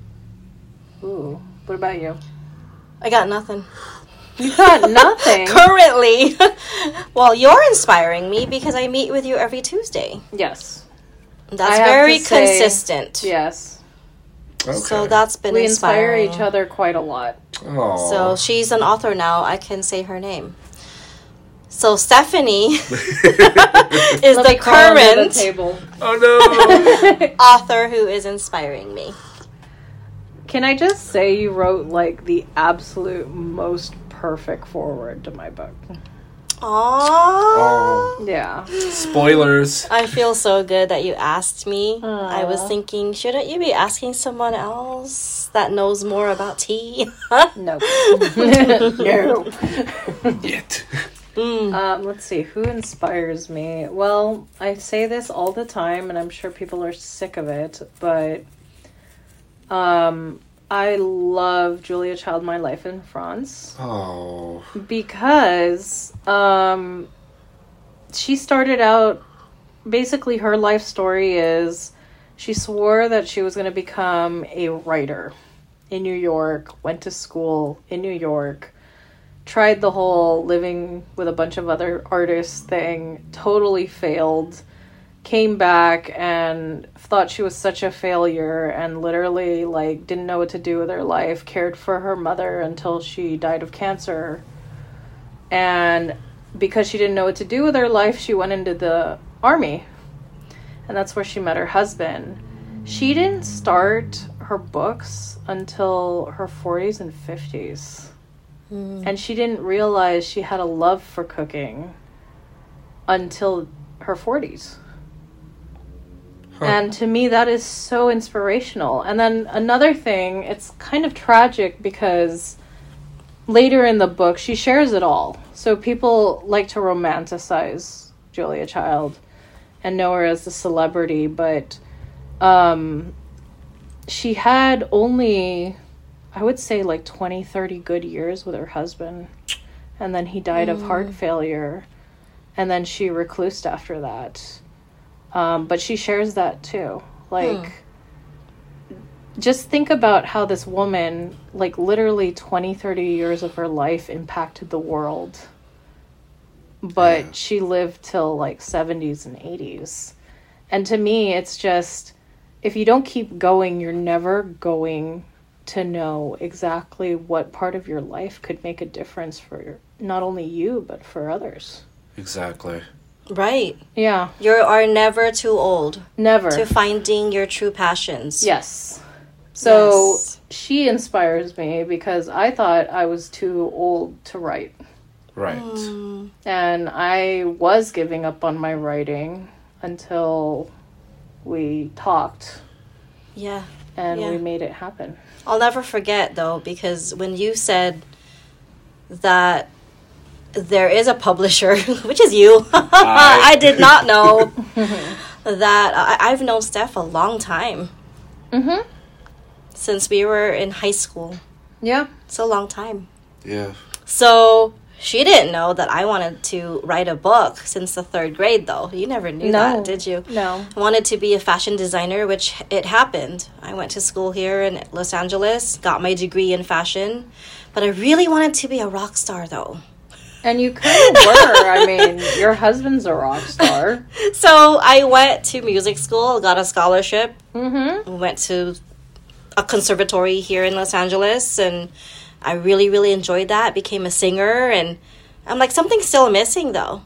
Ooh. What about you? I got nothing. You got nothing. Currently. Well, you're inspiring me because I meet with you every Tuesday. Yes. That's I have very to say- consistent. Yes. Okay. So that's been We inspire inspiring. each other quite a lot. Aw. So she's an author now. I can say her name. So Stephanie is Let the me crawl under current the table. Oh no! author who is inspiring me. Can I just say you wrote like the absolute most perfect foreword to my book? Aww. Oh, Yeah. spoilers. I feel so good that you asked me. Aw. I was thinking, shouldn't you be asking someone else that knows more about tea? Nope. No. Yet. Um, let's see, who inspires me? Well, I say this all the time, and I'm sure people are sick of it, but um, I love Julia Child, My Life in France, Oh. because um, she started out, basically her life story is she swore that she was going to become a writer in New York, went to school in New York, tried the whole living with a bunch of other artists thing, totally failed, came back and thought she was such a failure and literally like didn't know what to do with her life, cared for her mother until she died of cancer. And because she didn't know what to do with her life, she went into the army. And that's where she met her husband. She didn't start her books until her forties and fifties. And she didn't realize she had a love for cooking until her forties. Huh. And to me, that is so inspirational. And then another thing, it's kind of tragic because later in the book, she shares it all. So people like to romanticize Julia Child and know her as a celebrity, but um, she had only, I would say, like twenty, thirty good years with her husband. And then he died mm. of heart failure. And then she reclused after that. Um, but she shares that too. Like, hmm. just think about how this woman, like literally twenty, thirty years of her life impacted the world. But Yeah. she lived till like seventies and eighties. And to me, it's just, if you don't keep going, you're never going to know exactly what part of your life could make a difference for not only you, but for others. Exactly. Right. Yeah, You are never too old never. to finding your true passions. Yes. So Yes. she inspires me because I thought I was too old to write. Right. Mm. And I was giving up on my writing until we talked Yeah. and Yeah. we made it happen. I'll never forget, though, because when you said that there is a publisher, which is you, I- I did not know that. I, I've known Steph a long time, Mm-hmm. since we were in high school. Yeah. It's a long time. Yeah. So she didn't know that I wanted to write a book since the third grade, though. You never knew No. that, did you? No. I wanted to be a fashion designer, which it happened. I went to school here in Los Angeles, got my degree in fashion, but I really wanted to be a rock star, though. And you kind of were. I mean, your husband's a rock star. So I went to music school, got a scholarship, Mm-hmm. went to a conservatory here in Los Angeles, and I really, really enjoyed that. Became a singer, and I'm like, something's still missing, though.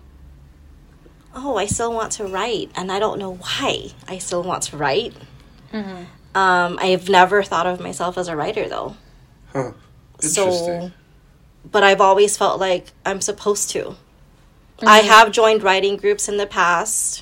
Oh, I still want to write, and I don't know why I still want to write. Mm-hmm. Um, I've never thought of myself as a writer, though. Huh. Interesting. So, but I've always felt like I'm supposed to. I have joined writing groups in the past,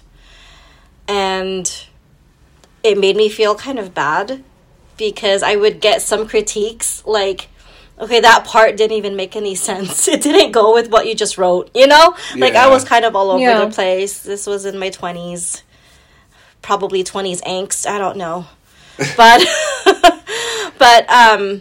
and it made me feel kind of bad because I would get some critiques like, okay, that part didn't even make any sense. It didn't go with what you just wrote, you know? Like, I Yeah. was kind of all over Yeah. the place. This was in my twenties, probably twenties angst. I don't know. But, but, um,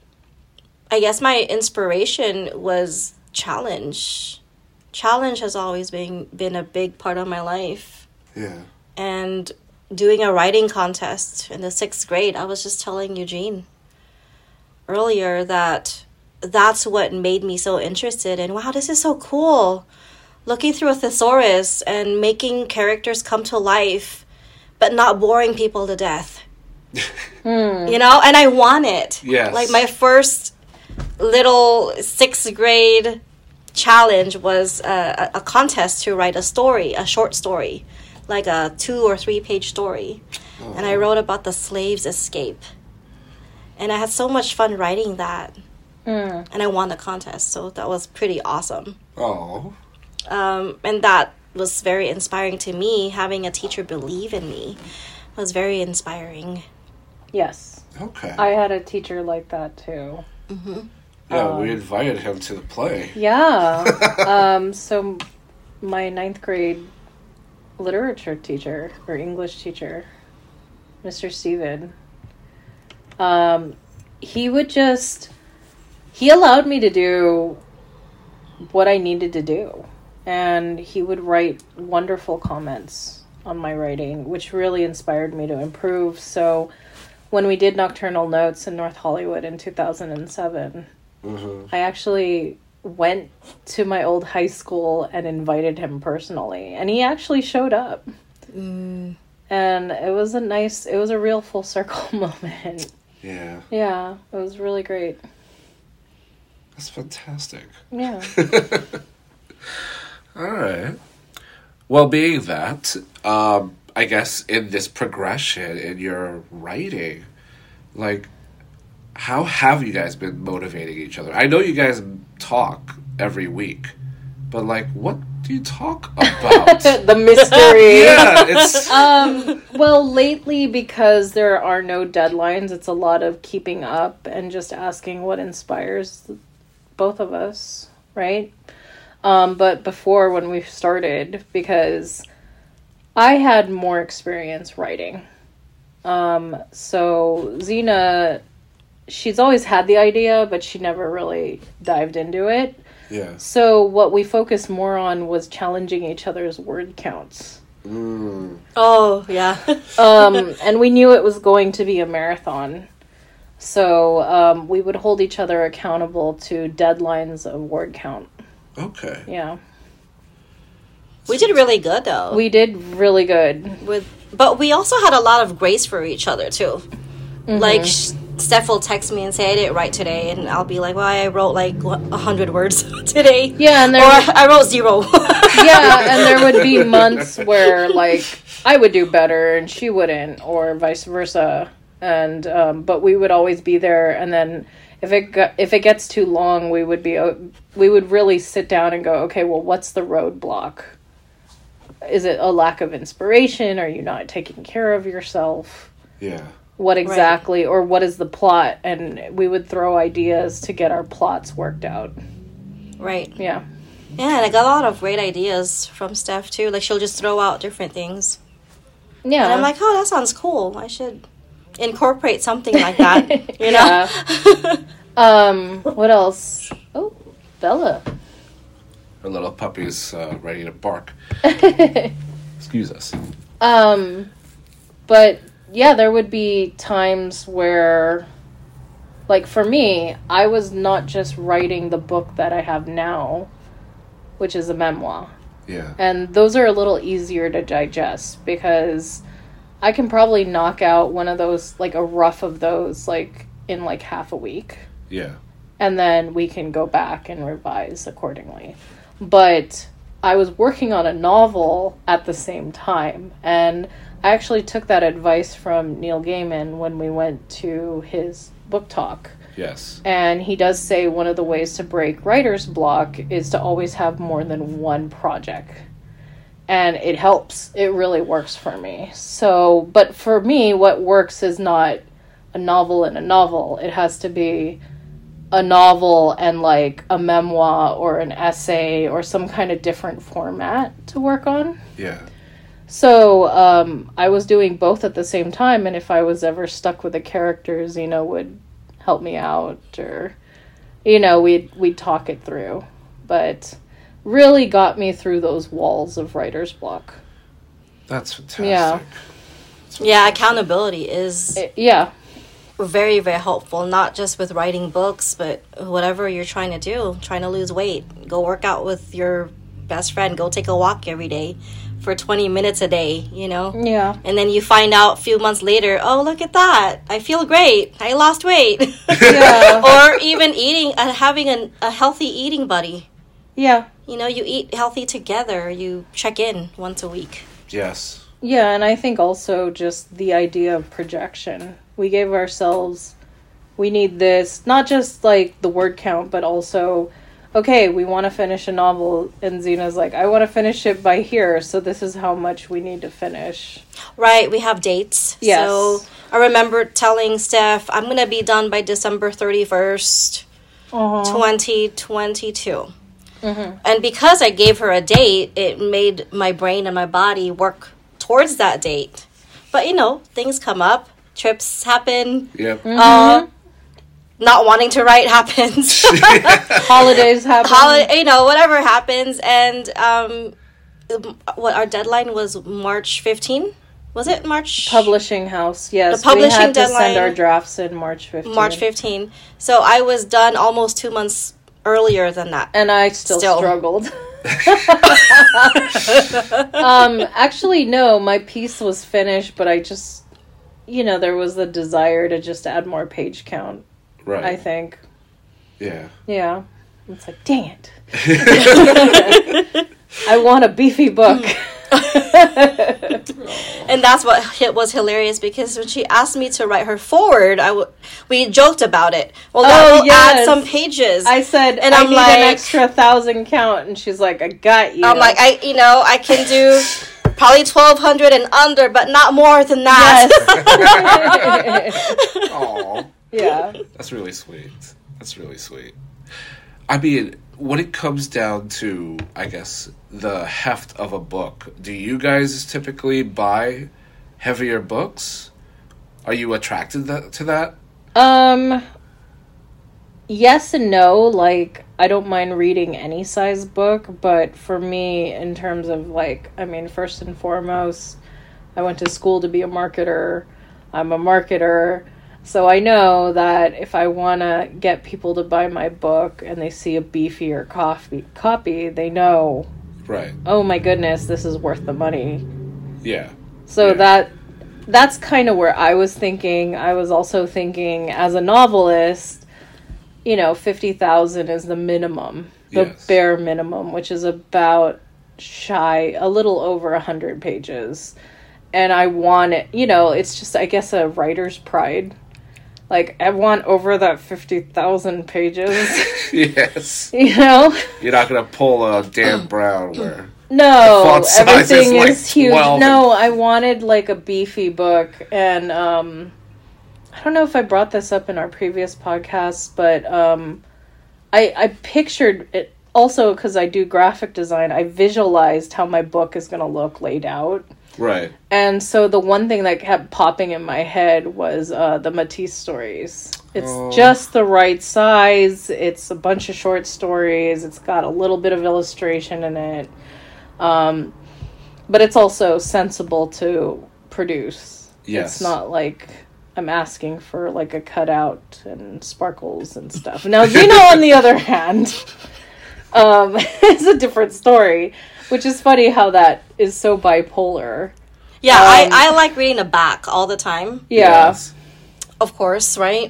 I guess my inspiration was challenge. Challenge has always been been a big part of my life. Yeah. And doing a writing contest in the sixth grade, I was just telling Eugene earlier that that's what made me so interested in, wow, this is so cool. Looking through a thesaurus and making characters come to life, but not boring people to death. Mm. You know, and I want it. Yes. Like my first little sixth grade challenge was a, a contest to write a story, a short story, like a two or three page story. Oh. And I wrote about the slave's escape. And I had so much fun writing that. Mm. And I won the contest, so that was pretty awesome. Oh. Um, and that was very inspiring to me. Having a teacher believe in me was very inspiring. Yes. Okay. I had a teacher like that too. Mm-hmm. yeah, we um, invited him to the play. Yeah. um, so my ninth grade literature teacher or English teacher, Mister Steven, um, he would just, he allowed me to do what I needed to do. And he would write wonderful comments on my writing, which really inspired me to improve. So when we did Nocturnal Notes in North Hollywood in two thousand seven, Mm-hmm. I actually went to my old high school and invited him personally. And he actually showed up. Mm. And it was a nice, it was a real full circle moment. Yeah. Yeah, it was really great. That's fantastic. Yeah. All right. Well, being that, um, I guess in this progression in your writing, like, how have you guys been motivating each other? I know you guys talk every week, but like, what do you talk about? The mystery. Yeah, it's Um, well, lately, because there are no deadlines, it's a lot of keeping up and just asking what inspires both of us, right? Um, but before, when we started, because I had more experience writing. Um, so Zena, she's always had the idea, but she never really dived into it. yeah. So what we focused more on was challenging each other's word counts. Mm. Oh, yeah. Um, and we knew it was going to be a marathon. So um, we would hold each other accountable to deadlines of word count. Okay. Yeah. We did really good though. We did really good. With, but we also had a lot of grace for each other too. Mm-hmm. Like Steph will text me and say I didn't write today, and I'll be like, "Well, I wrote like a hundred words today." Yeah, and there or would, I wrote zero. yeah, and there would be months where like I would do better and she wouldn't, or vice versa. And um, but we would always be there, and then if it got, if it gets too long, we would be we would really sit down and go, okay, well, what's the roadblock? Is it a lack of inspiration? Are you not taking care of yourself? Yeah. What exactly, right. Or what is the plot? And we would throw ideas to get our plots worked out. Right. Yeah. Yeah, and I got a lot of great ideas from Steph too. Like she'll just throw out different things. Yeah. And I'm like, oh, that sounds cool. I should incorporate something like that. You know? Yeah. um, what else? Oh, Bella. Her little puppy's uh, ready to bark. Excuse us. Um, but yeah, there would be times where, like for me, I was not just writing the book that I have now, which is a memoir. Yeah. And those are a little easier to digest because I can probably knock out one of those, like a rough of those, like in like half a week. Yeah. And then we can go back and revise accordingly. But I was working on a novel at the same time, and I actually took that advice from Neil Gaiman when we went to his book talk. Yes. And he does say one of the ways to break writer's block is to always have more than one project. And it helps. It really works for me. So, but for me, what works is not a novel and a novel. It has to be a novel and like a memoir or an essay or some kind of different format to work on. Yeah. So um, I was doing both at the same time, and if I was ever stuck with a character, Xena would help me out, or, you know, we'd, we'd talk it through. But really got me through those walls of writer's block. That's fantastic. Yeah. That's fantastic. Yeah, accountability is it, yeah. very, very helpful, not just with writing books, but whatever you're trying to do, trying to lose weight. Go work out with your best friend. Go take a walk every day for twenty minutes a day, you know? Yeah. And then you find out a few months later, oh, look at that. I feel great. I lost weight. Yeah. Or even eating, uh, having an, a healthy eating buddy. Yeah. You know, you eat healthy together. You check in once a week. Yes. Yeah, and I think also just the idea of projection. We gave ourselves, we need this, not just like the word count, but also, okay, we want to finish a novel, and Xena's like, I want to finish it by here, so this is how much we need to finish. Right, we have dates. Yes. So I remember telling Steph, I'm going to be done by December thirty-first, uh-huh. twenty twenty-two. Mm-hmm. And because I gave her a date, it made my brain and my body work towards that date. But, you know, things come up. Trips happen. Yep. Mm-hmm. Uh, not wanting to write happens. Holidays happen. Holi- you know, whatever happens. And um, what our deadline was March fifteenth? Was it March? Publishing house, yes. The publishing we had deadline, to send our drafts in March fifteenth. March fifteenth. So I was done almost two months earlier than that. And I still, still. struggled. um, actually, no, my piece was finished, but I just, you know, there was the desire to just add more page count. Right. I think. Yeah. Yeah. It's like, dang it. I want a beefy book. And that's what was hilarious, because when she asked me to write her forward, I w- we joked about it. Well, that Oh, will yes. add some pages. I said, And I I'm need like- an extra thousand count, and she's like, I got you. I'm like, I, you know, I can do probably twelve hundred and under, but not more than that. Yes. Aw. Yeah. That's really sweet. That's really sweet. I mean, when it comes down to, I guess, the heft of a book, do you guys typically buy heavier books? Are you attracted th- to that? Um, yes and no. Like, I don't mind reading any size book, but for me, in terms of, like, I mean, first and foremost, I went to school to be a marketer. I'm a marketer. So I know that if I want to get people to buy my book and they see a beefier copy, copy, they know, Right. oh my goodness, this is worth the money. Yeah. So Yeah. that that's kind of where I was thinking. I was also thinking, as a novelist, you know, fifty thousand is the minimum, the Yes. bare minimum, which is about shy, a little over a hundred pages. And I want it, you know, it's just, I guess, a writer's pride. Like, I want over that fifty thousand pages, Yes. you know? You're not going to pull a Dan Brown where... No, font size everything is, like, is huge. twelve No, I wanted, like, a beefy book. And, um, I don't know if I brought this up in our previous podcast, but, um, I, I pictured it, also because I do graphic design, I visualized how my book is going to look laid out. Right. And so the one thing that kept popping in my head was uh, the Matisse stories. It's Oh. just the right size. It's a bunch of short stories. It's got a little bit of illustration in it. Um, but it's also sensible to produce. Yes. It's not like I'm asking for like a cutout and sparkles and stuff. Now, Gino, on the other hand, um, is a different story. Which is funny how that is so bipolar. Yeah, Um, I, I like reading the back all the time. Yeah. Yes. Of course, right?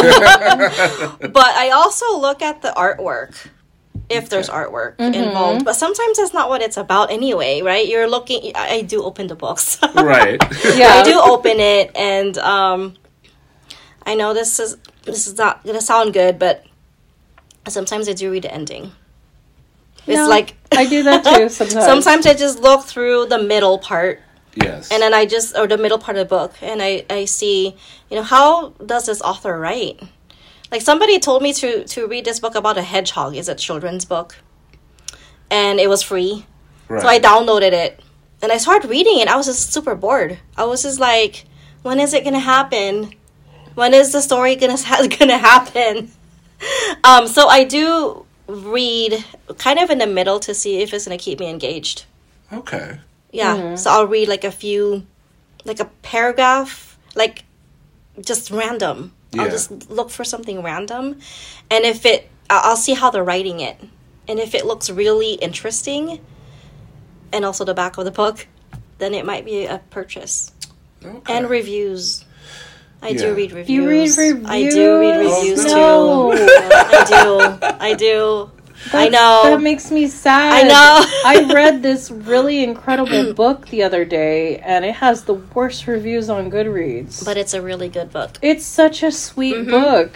But I also look at the artwork, if there's artwork involved. But sometimes that's not what it's about anyway, right? You're looking... I, I do open the books. Right. Yeah. I do open it, and um, I know this is this is not going to sound good, but sometimes I do read the ending. It's No, like... I do that too sometimes. Sometimes I just look through the middle part, Yes. and then I just, or the middle part of the book, and I, I see, you know, how does this author write? Like, somebody told me to, to read this book about a hedgehog. It's a children's book. And it was free. Right. So I downloaded it. And I started reading it. I was just super bored. I was just like, when is it going to happen? When is the story going to gonna happen? Um, so I do read kind of in the middle to see if it's going to keep me engaged. Okay. Yeah, Mm-hmm. so I'll read like a few, like a paragraph, like just random. I'll Yeah. just look for something random. And if it, I- I'll see how they're writing it. And if it looks really interesting, and also the back of the book, then it might be a purchase. Okay. And reviews. I Yeah. do read reviews. You read reviews? I do read reviews no. too. I do. I do. I That's- know. That makes me sad. I know. I read this really incredible book the other day, and it has the worst reviews on Goodreads. But it's a really good book. It's such a sweet Mhm. book.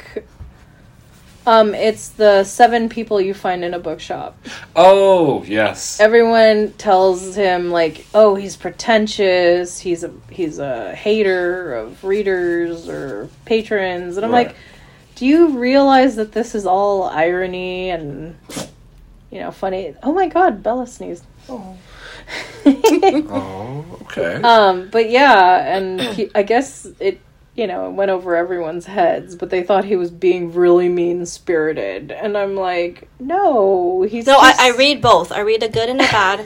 Um, it's the seven people you find in a bookshop. Oh, yes. Everyone tells him like, "Oh, he's pretentious. He's a he's a hater of readers or patrons." And I'm Right. like, "Do you realize that this is all irony and, you know, funny?" Oh my God, Bella sneezed. Oh. Oh, okay. um, but yeah, and he, I guess it, you know, it went over everyone's heads, but they thought he was being really mean spirited, and I'm like, no, he's No, just- I, I read both. I read the good and the bad.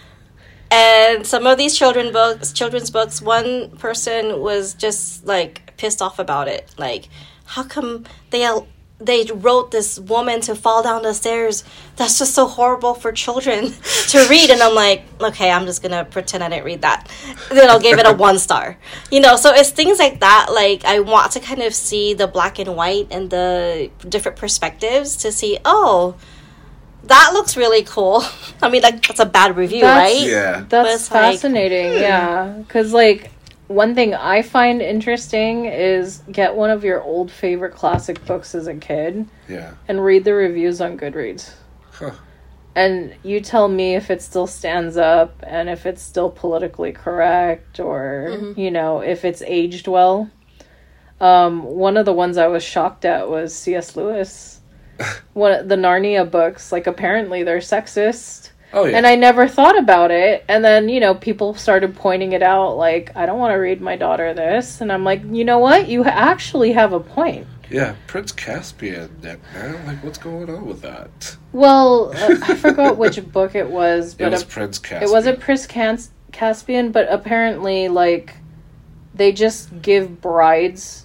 And some of these children books, children's books, one person was just like pissed off about it. Like, how come they al- they wrote this woman to fall down the stairs? That's just so horrible for children to read. And I'm like, okay, I'm just gonna pretend I didn't read that. Then I'll give it a one star. You know, so it's things like that. Like, I want to kind of see the black and white and the different perspectives to see, oh, that looks really cool. I mean, like, that's a bad review, That's- right? Yeah. But That's it's like, fascinating, hmm. yeah. Because, like, one thing I find interesting is get one of your old favorite classic books as a kid Yeah. and read the reviews on Goodreads. Huh. And you tell me if it still stands up and if it's still politically correct or, Mhm. you know, if it's aged well. Um, one of the ones I was shocked at was C S Lewis. One the Narnia books, like, apparently they're sexist. Oh, yeah. And I never thought about it. And then, you know, people started pointing it out, like, I don't want to read my daughter this. And I'm like, you know what? You actually have a point. Yeah, Prince Caspian, Nick, man. Like, what's going on with that? Well, uh, I forgot which book it was. But It was a- Prince Caspian. it wasn't Prince Cas- Caspian, but apparently, like, they just give brides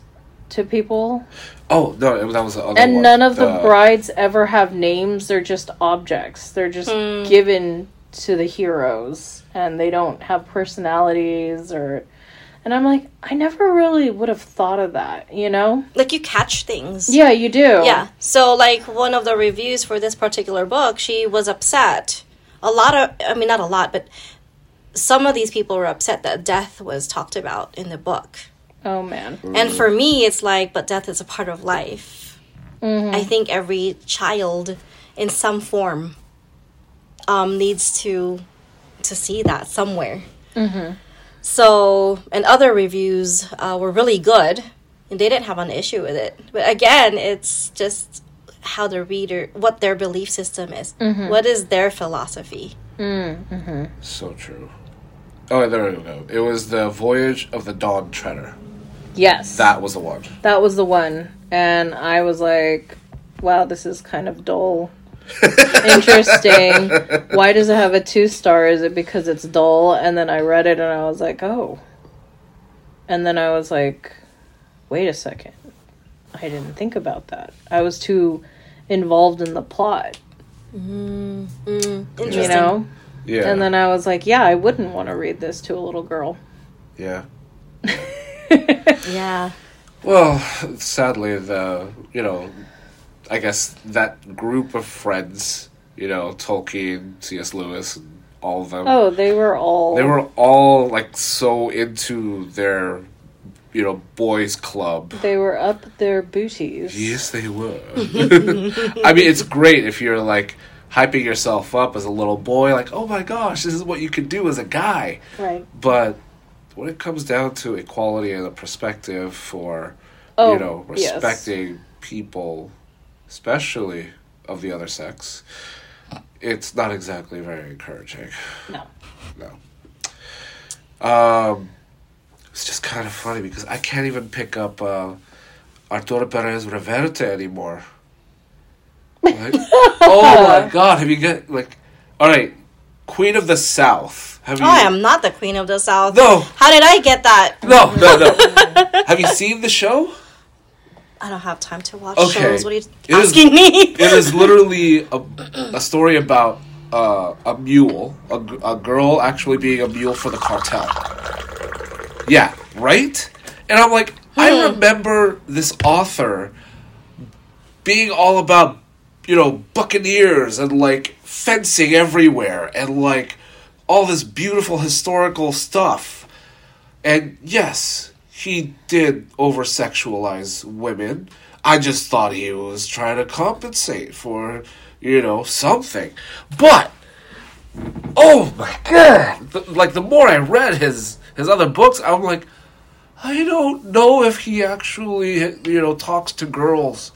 to people. Oh no, it, that was the other And one. none of the, the brides ever have names. They're just objects. They're just mm. given to the heroes, and they don't have personalities or. And I'm like, I never really would have thought of that, you know? Like, you catch things. Yeah, you do. Yeah. So, like, one of the reviews for this particular book, she was upset. A lot of, I mean, not a lot, but some of these people were upset that death was talked about in the book. Oh, man. Mm. And for me, it's like, but death is a part of life. Mm-hmm. I think every child, in some form, um, needs to to see that somewhere. Mm-hmm. So, and other reviews uh, were really good, and they didn't have an issue with it. But again, it's just how the reader, what their belief system is. Mm-hmm. What is their philosophy? Mm-hmm. So true. Oh, there we go. It was the Voyage of the Dawn Treader. Yes. That was the one. That was the one. And I was like, wow, this is kind of dull. Interesting. Why does it have a two star? Is it because it's dull? And then I read it and I was like, oh. And then I was like, wait a second. I didn't think about that. I was too involved in the plot. Mm, mm, interesting. You know? Yeah. And then I was like, yeah, I wouldn't want to read this to a little girl. Yeah. Yeah. Well, sadly, the, you know, I guess that group of friends, you know, Tolkien, C S. Lewis, and all of them. Oh, they were all... They were all, like, so into their, you know, boys' club. They were up their booties. Yes, they were. I mean, it's great if you're, like, hyping yourself up as a little boy, like, oh my gosh, this is what you can do as a guy. Right. But when it comes down to equality and a perspective for, oh, you know, respecting yes. people, especially of the other sex, it's not exactly very encouraging. No. No. Um, it's just kind of funny because I can't even pick up uh, Arturo Perez Reverte anymore. Like, oh my god, have you got, like, alright, Queen of the South. Have you, oh, I am not the Queen of the South. No. How did I get that? No, no, no. Have you seen the show? I don't have time to watch Okay. shows. What are you It asking is, me? It is literally a, a story about uh, a mule, a, a girl actually being a mule for the cartel. Yeah, right? And I'm like, hmm. I remember this author being all about, you know, buccaneers and, like, fencing everywhere and, like, all this beautiful historical stuff. And, yes, he did over-sexualize women. I just thought he was trying to compensate for, you know, something. But, oh my god! The, like, the more I read his, his other books, I'm like, I don't know if he actually, you know, talks to girls.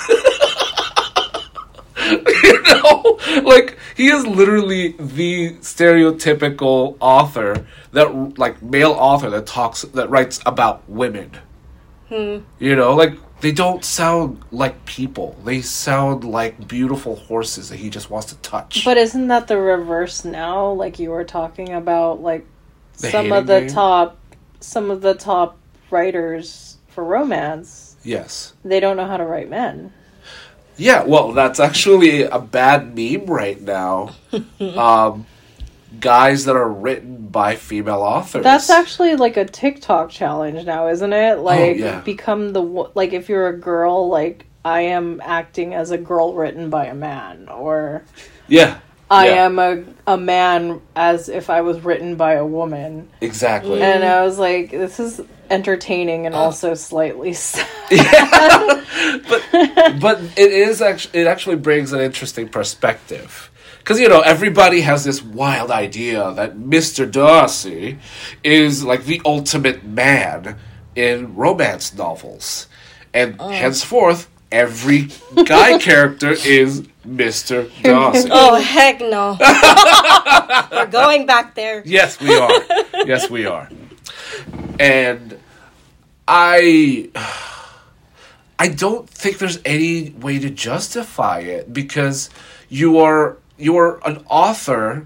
You know? Like, he is literally the stereotypical author that, like, male author that talks, that writes about women. Hmm. You know, like, they don't sound like people. They sound like beautiful horses that he just wants to touch. But isn't that the reverse now? Like you were talking about, like, The some hating of the game? top, some of the top writers for romance. Yes. They don't know how to write men. Yeah, well, that's actually a bad meme right now. um, guys that are written by female authors. That's actually like a TikTok challenge now, isn't it? Like, oh, yeah. become the, like, if you're a girl, like, I am acting as a girl written by a man, or yeah, I yeah. am a, a man as if I was written by a woman. Exactly. And I was like, this is entertaining and also slightly sad. Yeah. but but it is actually it actually brings an interesting perspective, because you know everybody has this wild idea that Mister Darcy is like the ultimate man in romance novels, and oh. henceforth every guy character is Mister Darcy. Oh heck no! We're going back there. Yes, we are. Yes, we are. And I, I don't think there's any way to justify it, because you are you are an author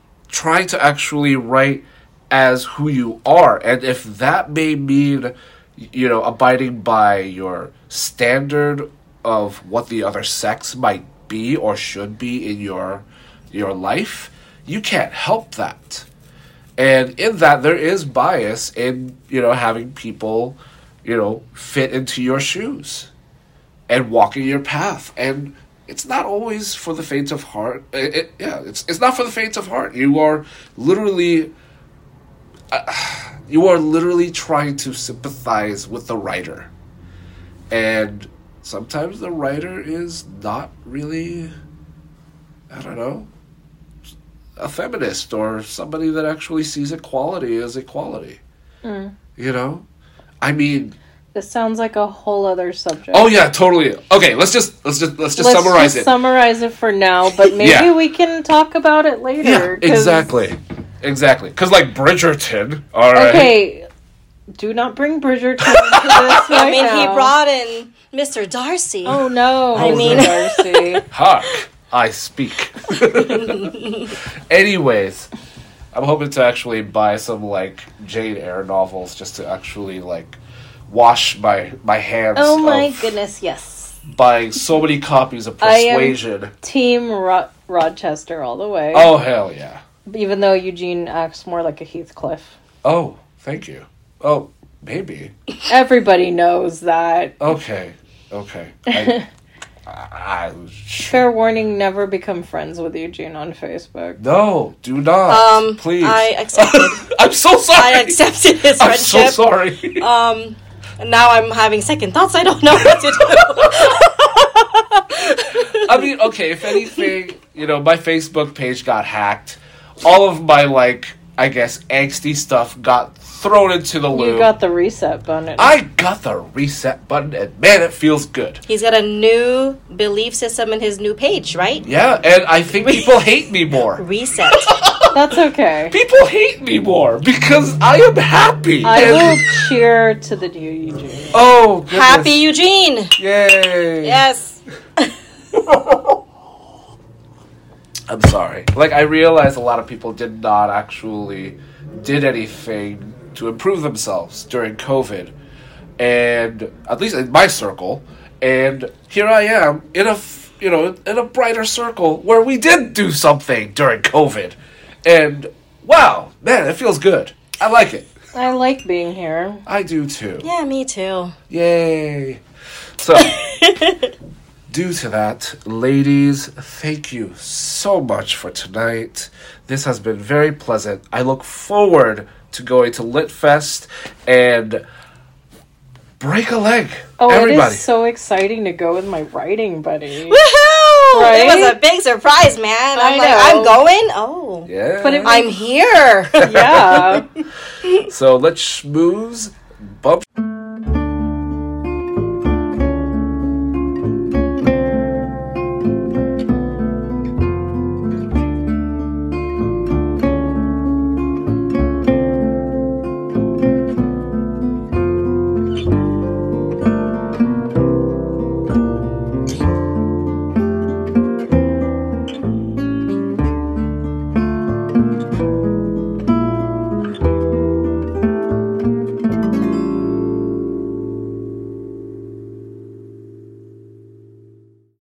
trying to actually write as who you are, and if that may mean you know, abiding by your standard of what the other sex might be or should be in your your life, you can't help that. And in that, there is bias in, you know, having people, you know, fit into your shoes and walk in your path. And it's not always for the faint of heart. It, it, yeah, it's it's not for the faint of heart. You are literally, uh, you are literally trying to sympathize with the writer, and sometimes the writer is not really, I don't know, a feminist or somebody that actually sees equality as equality. Mm. You know, I mean. This sounds like a whole other subject. Oh yeah, totally. Okay, let's just let's just let's just let's summarize just it. Summarize it for now, but maybe yeah. we can talk about it later. Yeah, exactly, exactly. Because like Bridgerton, all right. Okay, do not bring Bridgerton into this right I mean, now. He brought in Mister Darcy. Oh no, I mean Darcy. Hark, I speak. Anyways, I'm hoping to actually buy some like Jane Eyre novels just to actually like. Wash my, my hands. Oh my goodness, yes. Buying so many copies of Persuasion. I am Team Ro- Rochester all the way. Oh, hell yeah. Even though Eugene acts more like a Heathcliff. Oh, thank you. Oh, maybe. Everybody knows that. Okay, okay. I, I, I, Fair warning, never become friends with Eugene on Facebook. No, do not. Um, Please. I accepted. I'm so sorry. I accepted his I'm friendship. I'm so sorry. Um... And now I'm having second thoughts. I don't know what to do. I mean, okay, if anything, you know, my Facebook page got hacked. All of my, like, I guess, angsty stuff got thrown into the loop. You got the reset button. I got the reset button, and man, it feels good. He's got a new belief system in his new page, right? Yeah, and I think people hate me more. Reset. That's okay. People hate me more because I am happy. I and... will cheer to the new Eugene. Oh, goodness. Happy Eugene! Yay! Yes. I'm sorry. Like, I realize a lot of people did not actually did anything to improve themselves during COVID, and at least in my circle. And here I am in a, you know, in a brighter circle where we did do something during COVID. And, wow, man, it feels good. I like it. I like being here. I do, too. Yeah, me too. Yay. So, due to that, ladies, thank you so much for tonight. This has been very pleasant. I look forward to going to LitFest and break a leg. Oh, Everybody. It is so exciting to go with my writing buddy. Woohoo! Right? It was a big surprise, man. I'm I like, know. I'm going? Oh. Yeah. But it I'm here. Yeah. So let's schmooze, bump.